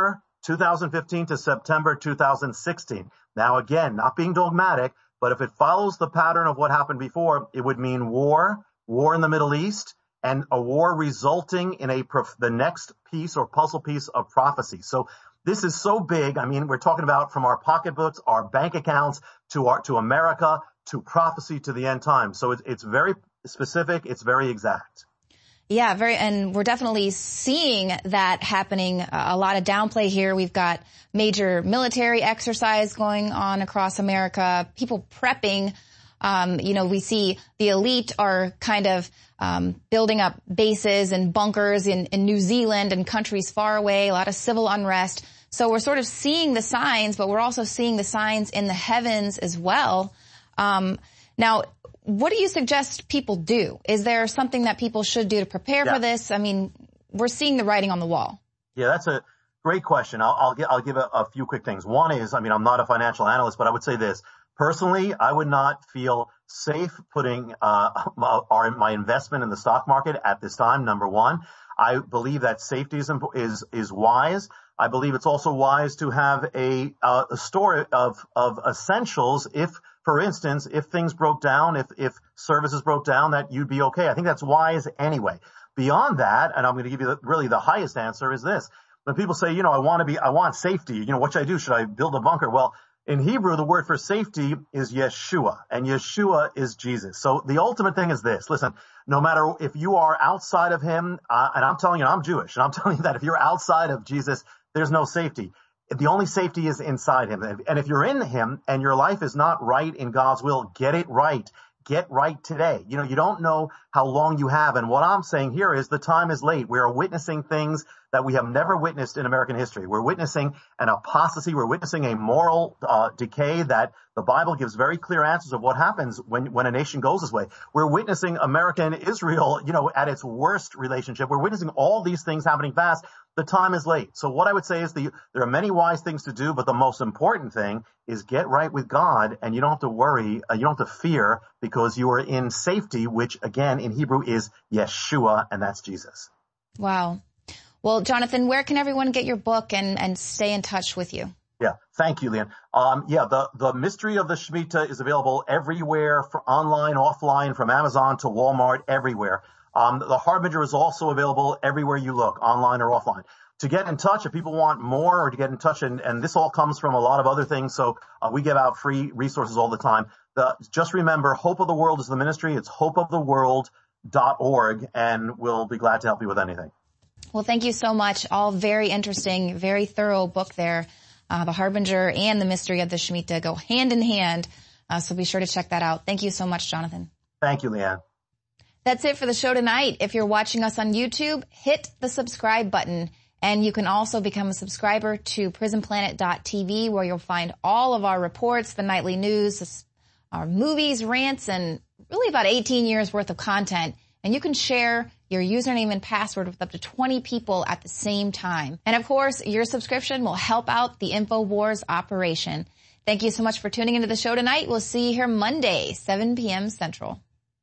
two thousand fifteen to September two thousand sixteen. Now, again, not being dogmatic, but if it follows the pattern of what happened before, it would mean war, war in the Middle East, and a war resulting in a the next piece or puzzle piece of prophecy. So this is so big. I mean, we're talking about from our pocketbooks, our bank accounts, to our to America, to prophecy, to the end times. So it's, it's very specific. It's very exact. Yeah, very, and we're definitely seeing that happening. A lot of downplay here. We've got major military exercise going on across America, people prepping. Um, you know, we see the elite are kind of um, building up bases and bunkers in, in New Zealand and countries far away, a lot of civil unrest. So we're sort of seeing the signs, but we're also seeing the signs in the heavens as well. Um, now, what do you suggest people do? Is there something that people should do to prepare yeah. for this? I mean, we're seeing the writing on the wall. Yeah, that's a great question. I'll, I'll, I'll give a, a few quick things. One is, I mean, I'm not a financial analyst, but I would say this. Personally, I would not feel safe putting uh, my, our, my investment in the stock market at this time, number one. I believe that safety is is, is wise. I believe it's also wise to have a, uh, a store of, of essentials if, for instance, if things broke down, if, if services broke down, that you'd be okay. I think that's wise anyway. Beyond that, and I'm going to give you the, really the highest answer is this. When people say, you know, I want to be, I want safety, you know, what should I do? Should I build a bunker? Well, in Hebrew, the word for safety is Yeshua, and Yeshua is Jesus. So the ultimate thing is this. Listen, no matter if you are outside of him, uh, and I'm telling you, I'm Jewish, and I'm telling you that if you're outside of Jesus, there's no safety. The only safety is inside him. And if you're in him and your life is not right in God's will, get it right. Get right today. You know, you don't know how long you have. And what I'm saying here is the time is late. We are witnessing things that we have never witnessed in American history. We're witnessing an apostasy. We're witnessing a moral uh, decay that the Bible gives very clear answers of what happens when, when a nation goes this way. We're witnessing America and Israel, you know, at its worst relationship. We're witnessing all these things happening fast. The time is late. So what I would say is the, there are many wise things to do, but the most important thing is get right with God, and you don't have to worry, uh, you don't have to fear, because you are in safety, which again in Hebrew is Yeshua, and that's Jesus. Wow. Well, Jonathan, where can everyone get your book and, and stay in touch with you? Yeah, thank you, Leanne. Um, yeah, the, the Mystery of the Shemitah is available everywhere, for online, offline, from Amazon to Walmart, everywhere. Um, the Harbinger is also available everywhere you look, online or offline. To get in touch, if people want more, or to get in touch, and, and this all comes from a lot of other things, so uh, we give out free resources all the time. The, just remember, Hope of the World is the ministry. It's hope of the world dot org, and we'll be glad to help you with anything. Well, thank you so much. All very interesting, very thorough book there. Uh, the Harbinger and the Mystery of the Shemitah go hand in hand, uh, so be sure to check that out. Thank you so much, Jonathan. Thank you, Leanne. That's it for the show tonight. If you're watching us on YouTube, hit the subscribe button. And you can also become a subscriber to prison planet dot t v, where you'll find all of our reports, the nightly news, our movies, rants, and really about eighteen years worth of content. And you can share your username and password with up to twenty people at the same time. And of course, your subscription will help out the InfoWars operation. Thank you so much for tuning into the show tonight. We'll see you here Monday, seven p.m. Central.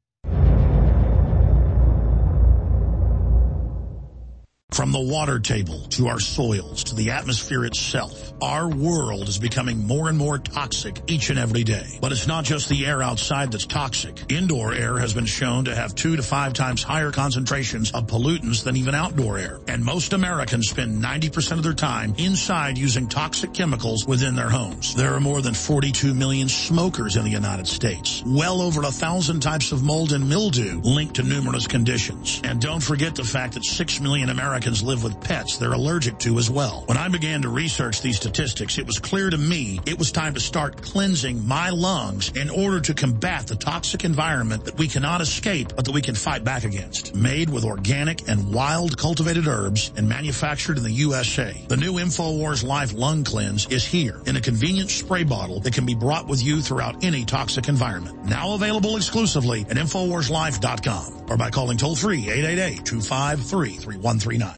From the water table to our soils to the atmosphere itself, our world is becoming more and more toxic each and every day. But it's not just the air outside that's toxic. Indoor air has been shown to have two to five times higher concentrations of pollutants than even outdoor air. And most Americans spend ninety percent of their time inside using toxic chemicals within their homes. There are more than forty-two million smokers in the United States. Well over a thousand types of mold and mildew linked to numerous conditions. And don't forget the fact that six million Americans live with pets they're allergic to as well. When I began to research these statistics, it was clear to me it was time to start cleansing my lungs in order to combat the toxic environment that we cannot escape, but that we can fight back against. Made with organic and wild cultivated herbs and manufactured in the U S A, the new InfoWars Life Lung Cleanse is here in a convenient spray bottle that can be brought with you throughout any toxic environment. Now available exclusively at InfoWars Life dot com or by calling toll-free eight eight eight, two five three, three one three nine.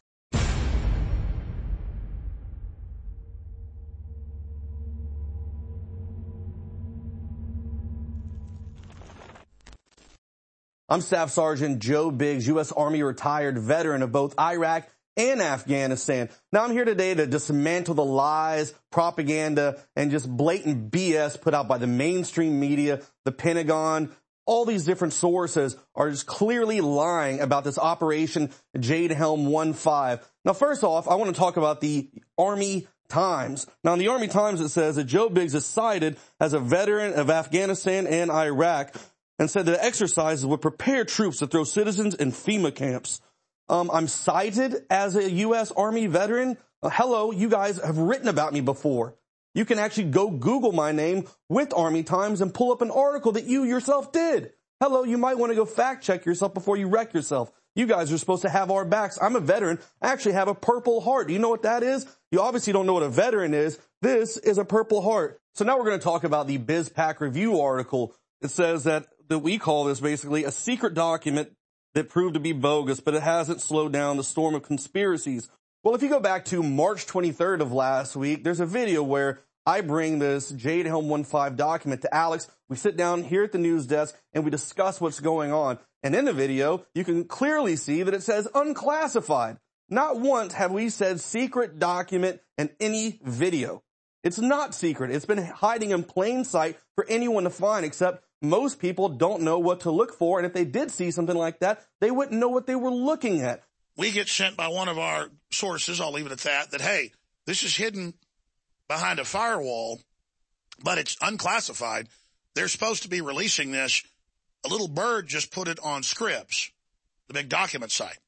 I'm Staff Sergeant Joe Biggs, U S Army retired veteran of both Iraq and Afghanistan. Now I'm here today to dismantle the lies, propaganda, and just blatant B S put out by the mainstream media, the Pentagon. All these different sources are just clearly lying about this Operation Jade Helm one five. Now, first off, I want to talk about the Army Times. Now, in the Army Times, it says that Joe Biggs is cited as a veteran of Afghanistan and Iraq and said that exercises would prepare troops to throw citizens in FEMA camps. Um, I'm cited as a U S Army veteran. Uh, hello, you guys have written about me before. You can actually go Google my name with Army Times and pull up an article that you yourself did. Hello, you might want to go fact check yourself before you wreck yourself. You guys are supposed to have our backs. I'm a veteran. I actually have a Purple Heart. Do you know what that is? You obviously don't know what a veteran is. This is a Purple Heart. So now we're going to talk about the BizPac Review article. It says that, that we call this basically a secret document that proved to be bogus, but it hasn't slowed down the storm of conspiracies. Well, if you go back to March twenty-third of last week, there's a video where I bring this Jade Helm one five document to Alex. We sit down here at the news desk and we discuss what's going on. And in the video, you can clearly see that it says unclassified. Not once have we said secret document in any video. It's not secret. It's been hiding in plain sight for anyone to find, except most people don't know what to look for. And if they did see something like that, they wouldn't know what they were looking at. We get sent by one of our sources, I'll leave it at that, that, hey, this is hidden behind a firewall, but it's unclassified. They're supposed to be releasing this. A little bird just put it on Scribs, the big document site.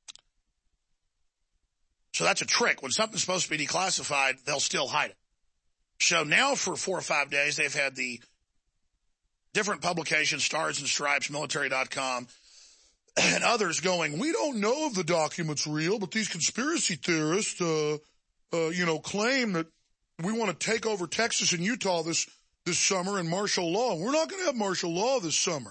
So that's a trick. When something's supposed to be declassified, they'll still hide it. So now for four or five days, they've had the different publications, Stars and Stripes, military dot com, and others going, we don't know if the document's real, but these conspiracy theorists, uh, uh, you know, claim that we want to take over Texas and Utah this, this summer and martial law. We're not going to have martial law this summer.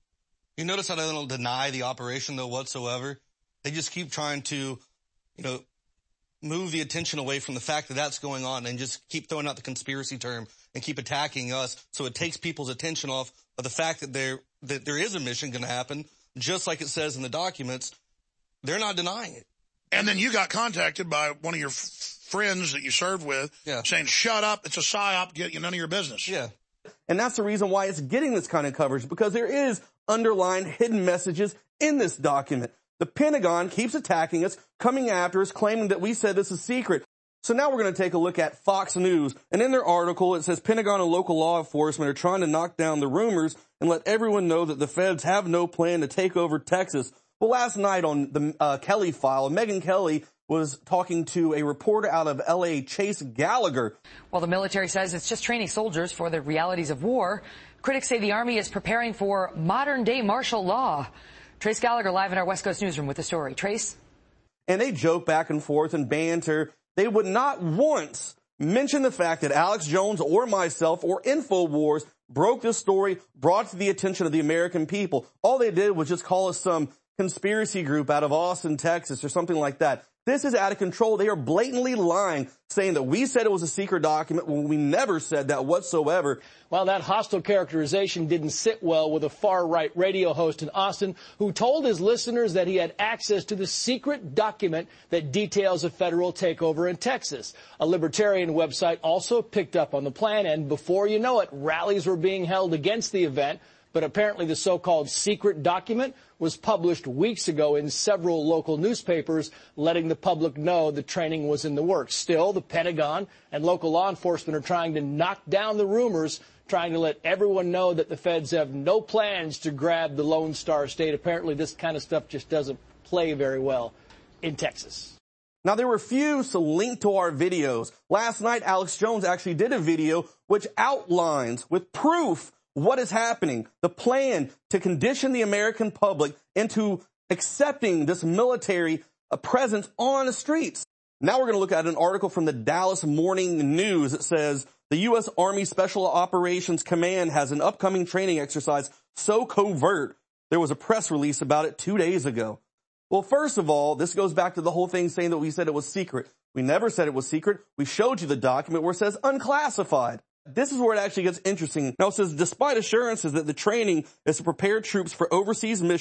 You notice how they don't deny the operation, though, whatsoever? They just keep trying to, you know, move the attention away from the fact that that's going on and just keep throwing out the conspiracy term and keep attacking us. So it takes people's attention off of the fact that there, that there is a mission going to happen, just like it says in the documents. They're not denying it. And then you got contacted by one of your f- friends that you served with yeah. saying, shut up, it's a psyop, get you none of your business. Yeah. And that's the reason why it's getting this kind of coverage, because there is underlying hidden messages in this document. The Pentagon keeps attacking us, coming after us, claiming that we said this is secret. So now we're going to take a look at Fox News. And in their article, it says Pentagon and local law enforcement are trying to knock down the rumors and let everyone know that the feds have no plan to take over Texas. Well, last night on the uh, Kelly File, Megyn Kelly was talking to a reporter out of L A, Chase Gallagher. While the military says it's just training soldiers for the realities of war, critics say the Army is preparing for modern-day martial law. Trace Gallagher live in our West Coast newsroom with the story. Trace? And they joke back and forth and banter. They would not once mention the fact that Alex Jones or myself or InfoWars broke this story, brought it to the attention of the American people. All they did was just call us some conspiracy group out of Austin, Texas, or something like that. This is out of control. They are blatantly lying, saying that we said it was a secret document when we never said that whatsoever. Well, that hostile characterization didn't sit well with a far-right radio host in Austin who told his listeners that he had access to the secret document that details a federal takeover in Texas. A libertarian website also picked up on the plan, and before you know it, rallies were being held against the event. But apparently the so-called secret document was published weeks ago in several local newspapers, letting the public know the training was in the works. Still, the Pentagon and local law enforcement are trying to knock down the rumors, trying to let everyone know that the feds have no plans to grab the Lone Star State. Apparently this kind of stuff just doesn't play very well in Texas. Now, they refuse to link to our videos. Last night, Alex Jones actually did a video which outlines with proof what is happening, the plan to condition the American public into accepting this military uh, presence on the streets. Now we're going to look at an article from the Dallas Morning News. It says the U S Army Special Operations Command has an upcoming training exercise so covert, there was a press release about it two days ago. Well, first of all, this goes back to the whole thing saying that we said it was secret. We never said it was secret. We showed you the document where it says unclassified. This is where it actually gets interesting. Now it says, despite assurances that the training is to prepare troops for overseas missions,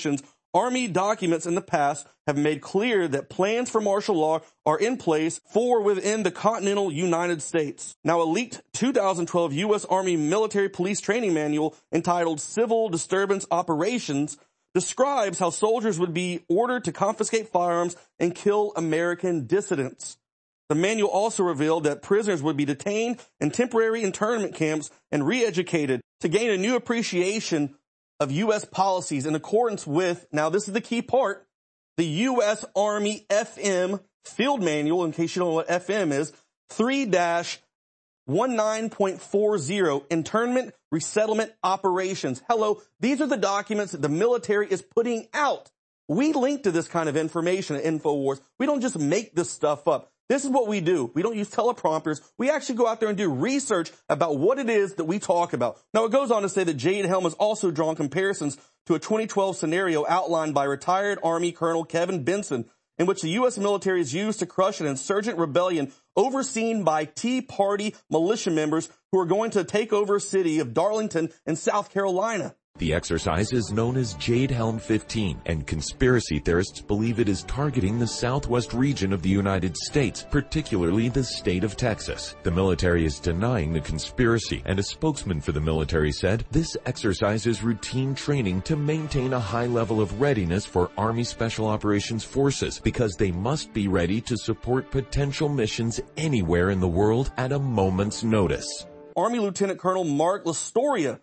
Army documents in the past have made clear that plans for martial law are in place for within the continental United States. Now, a leaked two thousand twelve U S Army Military Police Training Manual entitled Civil Disturbance Operations describes how soldiers would be ordered to confiscate firearms and kill American dissidents. The manual also revealed that prisoners would be detained in temporary internment camps and re-educated to gain a new appreciation of U S policies in accordance with, now this is the key part, the U S Army F M Field Manual, in case you don't know what F M is, three dash nineteen point forty, Internment Resettlement Operations. Hello, these are the documents that the military is putting out. We link to this kind of information at InfoWars. We don't just make this stuff up. This is what we do. We don't use teleprompters. We actually go out there and do research about what it is that we talk about. Now, it goes on to say that Jade Helm has also drawn comparisons to a twenty twelve scenario outlined by retired Army Colonel Kevin Benson, in which the U S military is used to crush an insurgent rebellion overseen by Tea Party militia members who are going to take over a city of Darlington in South Carolina. The exercise is known as Jade Helm fifteen, and conspiracy theorists believe it is targeting the southwest region of the United States, particularly the state of Texas. The military is denying the conspiracy, and a spokesman for the military said this exercise is routine training to maintain a high level of readiness for Army Special Operations Forces, because they must be ready to support potential missions anywhere in the world at a moment's notice. Army Lieutenant Colonel Mark Lastoria,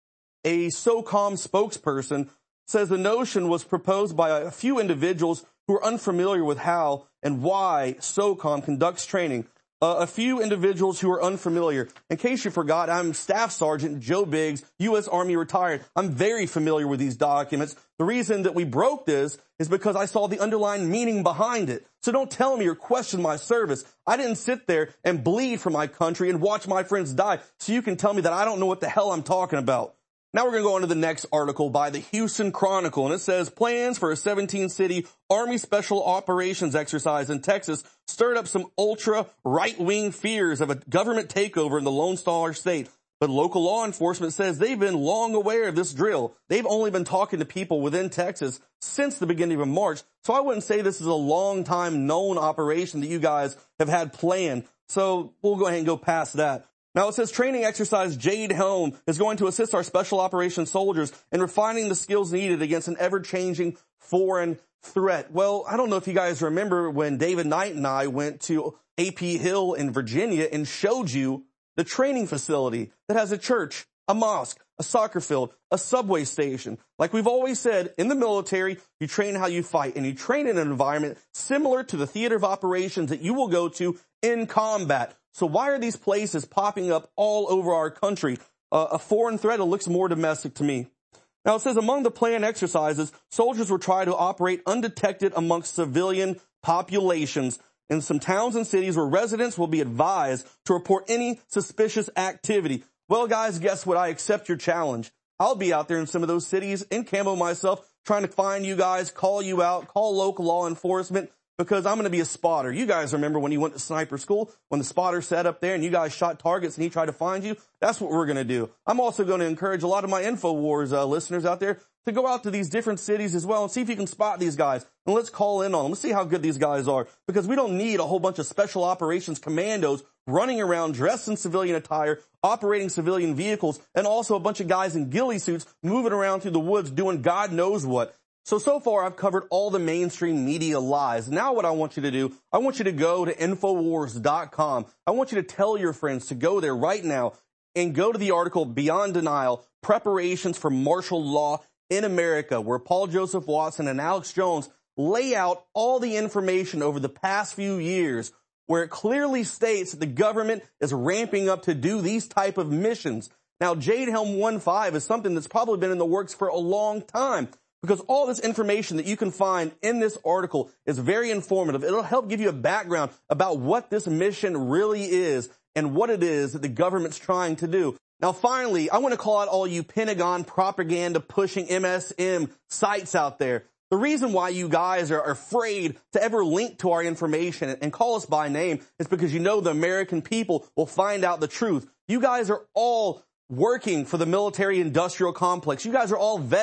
a SOCOM spokesperson, says the notion was proposed by a few individuals who are unfamiliar with how and why SOCOM conducts training. Uh, a few individuals who are unfamiliar. In case you forgot, I'm Staff Sergeant Joe Biggs, U S Army retired. I'm very familiar with these documents. The reason that we broke this is because I saw the underlying meaning behind it. So don't tell me or question my service. I didn't sit there and bleed for my country and watch my friends die so you can tell me that I don't know what the hell I'm talking about. Now we're going to go on to the next article by the Houston Chronicle, and it says plans for a seventeen-city Army Special Operations exercise in Texas stirred up some ultra right-wing fears of a government takeover in the Lone Star State. But local law enforcement says they've been long aware of this drill. They've only been talking to people within Texas since the beginning of March, so I wouldn't say this is a long time known operation that you guys have had planned. So we'll go ahead and go past that. Now it says training exercise Jade Helm is going to assist our special operations soldiers in refining the skills needed against an ever-changing foreign threat. Well, I don't know if you guys remember when David Knight and I went to A P Hill in Virginia and showed you the training facility that has a church, a mosque, a soccer field, a subway station. Like we've always said, in the military, you train how you fight, and you train in an environment similar to the theater of operations that you will go to in combat. So why are these places popping up all over our country? Uh, a foreign threat that looks more domestic to me. Now it says among the planned exercises, soldiers will try to operate undetected amongst civilian populations in some towns and cities where residents will be advised to report any suspicious activity. Well, guys, guess what? I accept your challenge. I'll be out there in some of those cities in camo myself, trying to find you guys, call you out, call local law enforcement, because I'm going to be a spotter. You guys remember when you went to sniper school, when the spotter sat up there and you guys shot targets and he tried to find you? That's what we're going to do. I'm also going to encourage a lot of my InfoWars uh, listeners out there to go out to these different cities as well and see if you can spot these guys. And let's call in on them. Let's see how good these guys are, because we don't need a whole bunch of special operations commandos running around dressed in civilian attire, operating civilian vehicles, and also a bunch of guys in ghillie suits moving around through the woods doing God knows what. So, so far I've covered all the mainstream media lies. Now what I want you to do, I want you to go to Infowars dot com. I want you to tell your friends to go there right now and go to the article Beyond Denial, Preparations for Martial Law in America, where Paul Joseph Watson and Alex Jones lay out all the information over the past few years, where it clearly states that the government is ramping up to do these type of missions. Now, Jade Helm fifteen is something that's probably been in the works for a long time, because all this information that you can find in this article is very informative. It'll help give you a background about what this mission really is and what it is that the government's trying to do. Now, finally, I want to call out all you Pentagon propaganda pushing M S M sites out there. The reason why you guys are afraid to ever link to our information and call us by name is because you know the American people will find out the truth. You guys are all working for the military industrial complex. You guys are all vetted,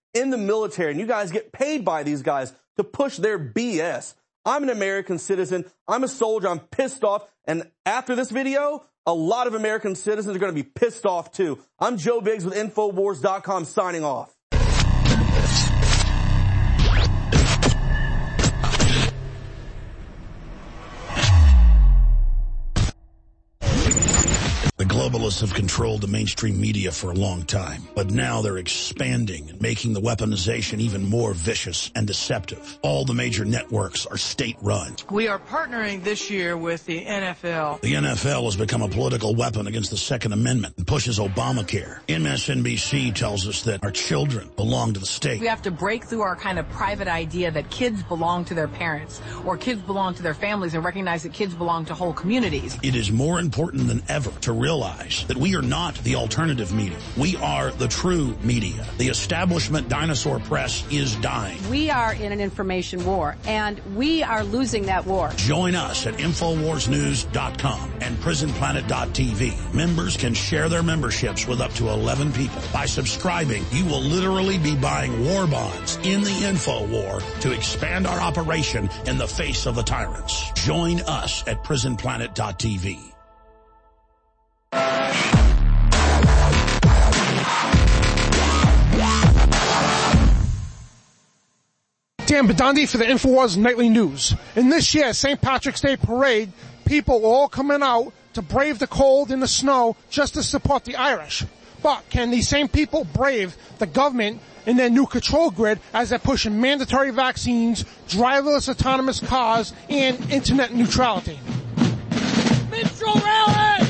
in the military, and you guys get paid by these guys to push their B S. I'm an American citizen. I'm a soldier. I'm pissed off. And after this video, a lot of American citizens are going to be pissed off too. I'm Joe Biggs with Infowars dot com signing off. The globalists have controlled the mainstream media for a long time, but now they're expanding and making the weaponization even more vicious and deceptive. All the major networks are state-run. We are partnering this year with the N F L. The N F L has become a political weapon against the Second Amendment and pushes Obamacare. M S N B C tells us that our children belong to the state. We have to break through our kind of private idea that kids belong to their parents or kids belong to their families and recognize that kids belong to whole communities. It is more important than ever to realize that we are not the alternative media. We are the true media. The establishment dinosaur press is dying. We are in an information war, and we are losing that war. Join us at Infowars News dot com and Prison Planet dot T V. Members can share their memberships with up to eleven people. By subscribing, you will literally be buying war bonds in the info war to expand our operation in the face of the tyrants. Join us at Prison Planet dot T V. Dan Badandi for the Infowars Nightly News. In this year's Saint Patrick's Day Parade, people are all coming out to brave the cold and the snow just to support the Irish. But can these same people brave the government and their new control grid as they're pushing mandatory vaccines, driverless autonomous cars, and internet neutrality? Minstrel rally!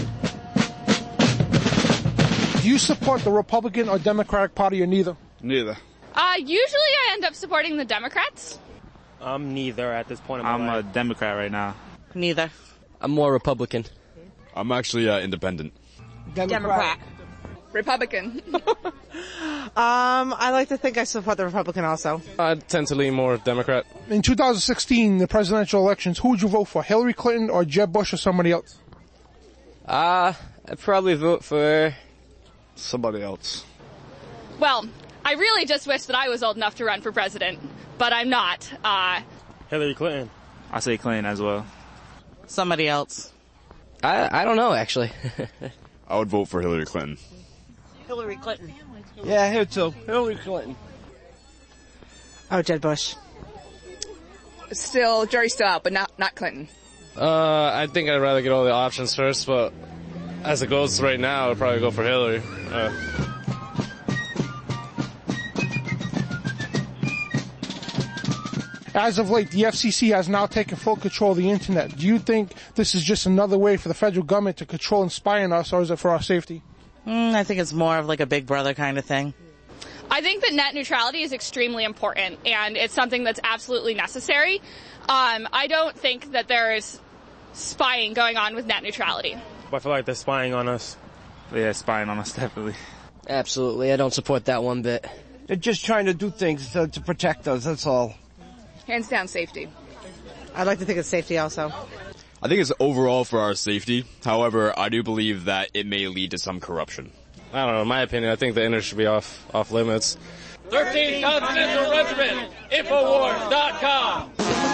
Do you support the Republican or Democratic Party or neither? Neither. Uh, usually I end up supporting the Democrats. I'm neither at this point in my I'm life. a Democrat right now. Neither. I'm more Republican. I'm actually uh, independent. Democrat. Republican. um, I like to think I support the Republican also. I tend to lean more Democrat. In two thousand sixteen, the presidential elections, who would you vote for, Hillary Clinton or Jeb Bush or somebody else? Uh, I'd probably vote for somebody else. Well, I really just wish that I was old enough to run for president, but I'm not. Uh, Hillary Clinton. I say Clinton as well. Somebody else. I I don't know, actually. I would vote for Hillary Clinton. Hillary Clinton. Yeah, here too. Hillary Clinton. Oh, Jeb Bush. still, jury's still out, but not, not Clinton. Uh, I think I'd rather get all the options first, but as it goes right now, I'd probably go for Hillary. Uh, As of late, the F C C has now taken full control of the internet. Do you think this is just another way for the federal government to control and spy on us, or is it for our safety? Mm, I think it's more of like a big brother kind of thing. I think that net neutrality is extremely important, and it's something that's absolutely necessary. Um, I don't think that there is spying going on with net neutrality. I feel like they're spying on us. Yeah, spying on us, definitely. Absolutely. I don't support that one bit. They're just trying to do things to, to protect us, that's all. Hands down safety. I'd like to think it's safety also. I think it's overall for our safety. However, I do believe that it may lead to some corruption. I don't know. In my opinion, I think the internet should be off off limits. thirteenth Continental Regiment, Infowars dot com.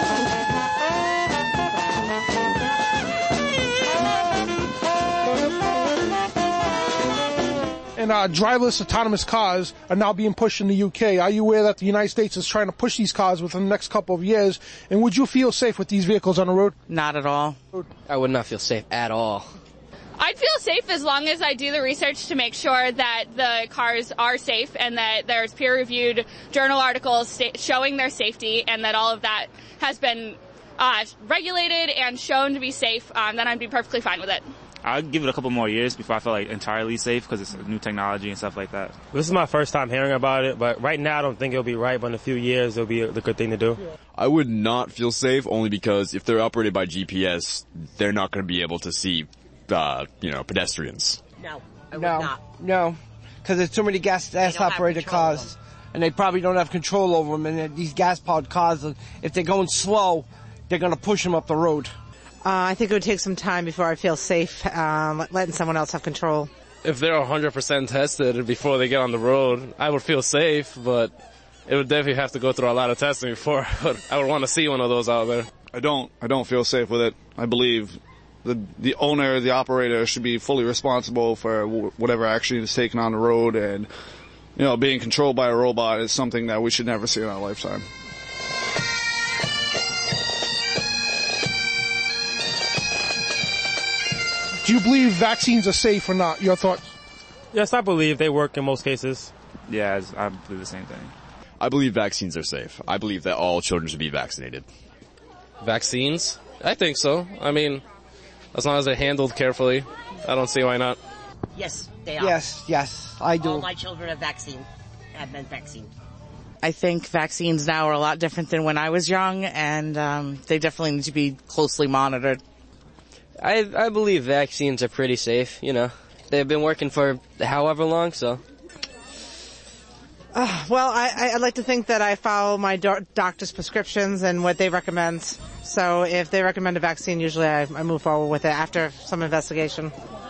And uh, driverless autonomous cars are now being pushed in the U K. Are you aware that the United States is trying to push these cars within the next couple of years? And would you feel safe with these vehicles on the road? Not at all. I would not feel safe at all. I'd feel safe as long as I do the research to make sure that the cars are safe and that there's peer-reviewed journal articles showing their safety and that all of that has been uh, regulated and shown to be safe. Um, then I'd be perfectly fine with it. I'd give it a couple more years before I feel like entirely safe because it's new technology and stuff like that. This is my first time hearing about it, but right now I don't think it'll be right, but in a few years it'll be the good thing to do. I would not feel safe only because if they're operated by G P S, they're not going to be able to see, uh, you know, pedestrians. No, I would no, not. No, because there's too many gas-operated cars, and they probably don't have control over them, and these gas-powered cars, if they're going slow, they're going to push them up the road. Uh, I think it would take some time before I feel safe um, letting someone else have control. if they're one hundred percent tested before they get on the road, I would feel safe, but it would definitely have to go through a lot of testing before I would want to see one of those out there. I don't. I don't feel safe with it. I believe the the owner, the operator should be fully responsible for whatever action is taken on the road, and, you know, being controlled by a robot is something that we should never see in our lifetime. Do you believe vaccines are safe or not? Your thoughts? Yes, I believe they work in most cases. Yeah, I believe the same thing. I believe vaccines are safe. I believe that all children should be vaccinated. Vaccines? I think so. I mean, as long as they're handled carefully, I don't see why not. Yes, they are. Yes, yes, I do. All my children have vaccine, have been vaccinated. I think vaccines now are a lot different than when I was young, and um, they definitely need to be closely monitored. I I believe vaccines are pretty safe. You know, they've been working for however long, so. Uh, well, I, I'd like to think that I follow my do- doctor's prescriptions and what they recommend. So if they recommend a vaccine, usually I, I move forward with it after some investigation.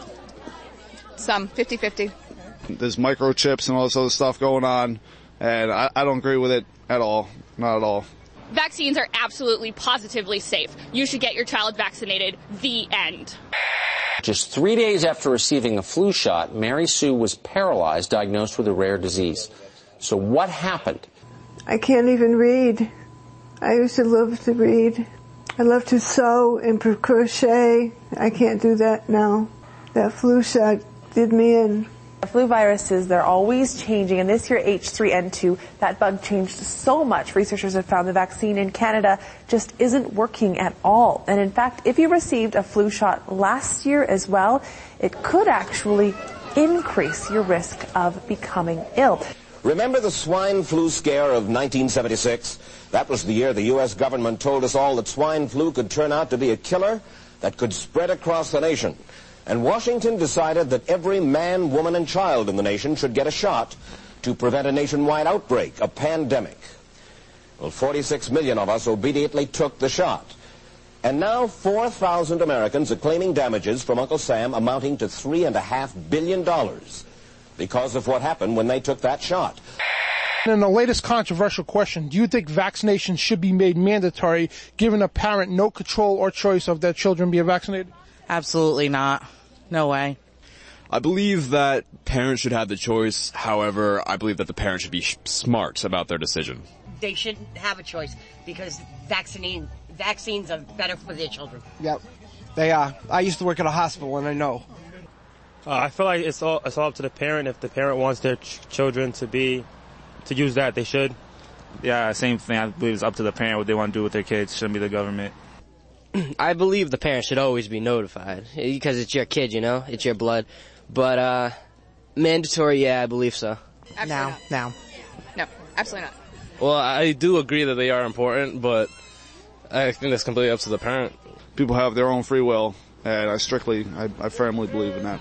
Some, fifty-fifty. There's microchips and all this other stuff going on, and I, I don't agree with it at all. Not at all. Vaccines are absolutely, positively safe. You should get your child vaccinated. The end. Just three days after receiving a flu shot, Mary Sue was paralyzed, diagnosed with a rare disease. So what happened? I can't even read. I used to love to read. I love to sew and crochet. I can't do that now. That flu shot did me in. Flu viruses, they're always changing, and this year H three N two, that bug changed so much. Researchers have found the vaccine in Canada just isn't working at all. And in fact, if you received a flu shot last year as well, it could actually increase your risk of becoming ill. Remember the swine flu scare of nineteen seventy-six? That was the year the U S government told us all that swine flu could turn out to be a killer that could spread across the nation. And Washington decided that every man, woman, and child in the nation should get a shot to prevent a nationwide outbreak, a pandemic. Well, forty-six million of us obediently took the shot. And now four thousand Americans are claiming damages from Uncle Sam amounting to three point five billion dollars because of what happened when they took that shot. In the latest controversial question, do you think vaccinations should be made mandatory, giving a parent no control or choice of their children being vaccinated? Absolutely not. No way. I believe that parents should have the choice. However, I believe that the parents should be sh- smart about their decision. They shouldn't have a choice because vaccine, vaccines are better for their children. Yep, they are. I used to work at a hospital and I know. Uh, I feel like it's all it's all up to the parent. If the parent wants their ch- children to be, to use that, they should. Yeah, same thing. I believe it's up to the parent what they want to do with their kids. Shouldn't be the government. I believe the parents should always be notified because it's your kid, you know, it's your blood. But uh mandatory, yeah, I believe so. Absolutely now, not. now. No, absolutely not. Well, I do agree that they are important, but I think that's completely up to the parent. People have their own free will, and I strictly, I, I firmly believe in that.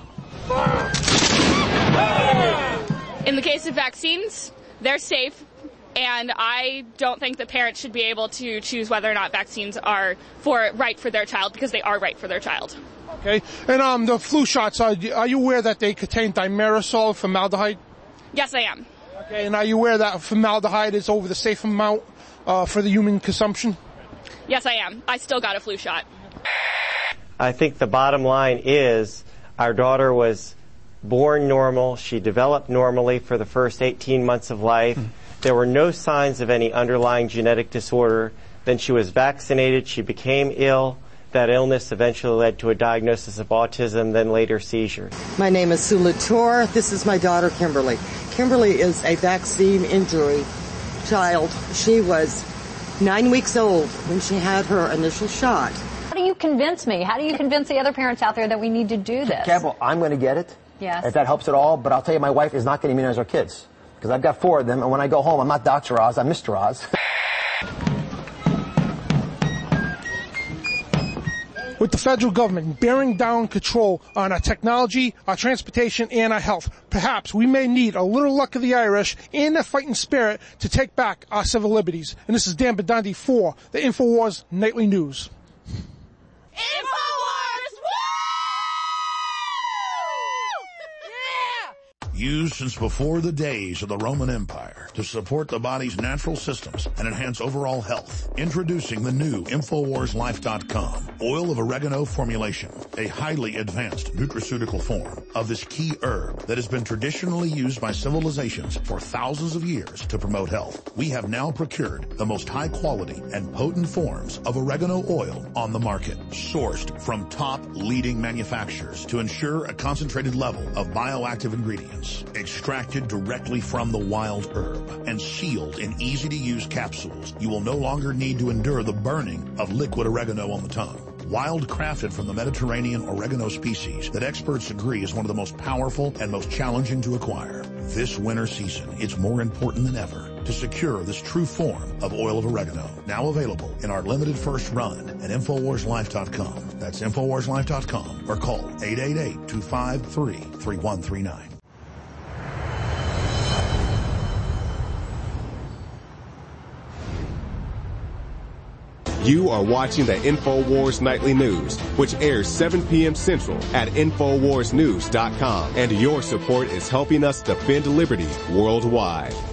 In the case of vaccines, they're safe. And I don't think that parents should be able to choose whether or not vaccines are for right for their child because they are right for their child. Okay. And um, the flu shots, are, are you aware that they contain thimerosal, formaldehyde? Yes, I am. Okay. And are you aware that formaldehyde is over the safe amount uh, for the human consumption? Yes, I am. I still got a flu shot. I think the bottom line is our daughter was born normal. She developed normally for the first eighteen months of life. Mm. There were no signs of any underlying genetic disorder. Then she was vaccinated. She became ill. That illness eventually led to a diagnosis of autism, then later seizures. My name is Sue Latour. This is my daughter, Kimberly. Kimberly is a vaccine injury child. She was nine weeks old when she had her initial shot. How do you convince me? How do you convince the other parents out there that we need to do this? Campbell, I'm going to get it. Yes. If that helps at all. But I'll tell you, my wife is not going to immunize our kids. Because I've got four of them, and when I go home, I'm not Doctor Oz, I'm Mister Oz. With the federal government bearing down control on our technology, our transportation, and our health, perhaps we may need a little luck of the Irish and their fighting spirit to take back our civil liberties. And this is Dan Bidandi for the InfoWars Nightly News. InfoWars! Woo! used since before the days of the Roman Empire to support the body's natural systems and enhance overall health. Introducing the new Infowars Life dot com oil of oregano formulation, a highly advanced nutraceutical form of this key herb that has been traditionally used by civilizations for thousands of years to promote health. We have now procured the most high quality and potent forms of oregano oil on the market, sourced from top leading manufacturers to ensure a concentrated level of bioactive ingredients, extracted directly from the wild herb and sealed in easy-to-use capsules. You will no longer need to endure the burning of liquid oregano on the tongue. Wild crafted from the Mediterranean oregano species that experts agree is one of the most powerful and most challenging to acquire. This winter season, it's more important than ever to secure this true form of oil of oregano. Now available in our limited first run at Infowars Life dot com. That's Infowars Life dot com or call eight eight eight, two five three, three one three nine. You are watching the InfoWars Nightly News, which airs seven p.m. Central at Infowars News dot com. And your support is helping us defend liberty worldwide.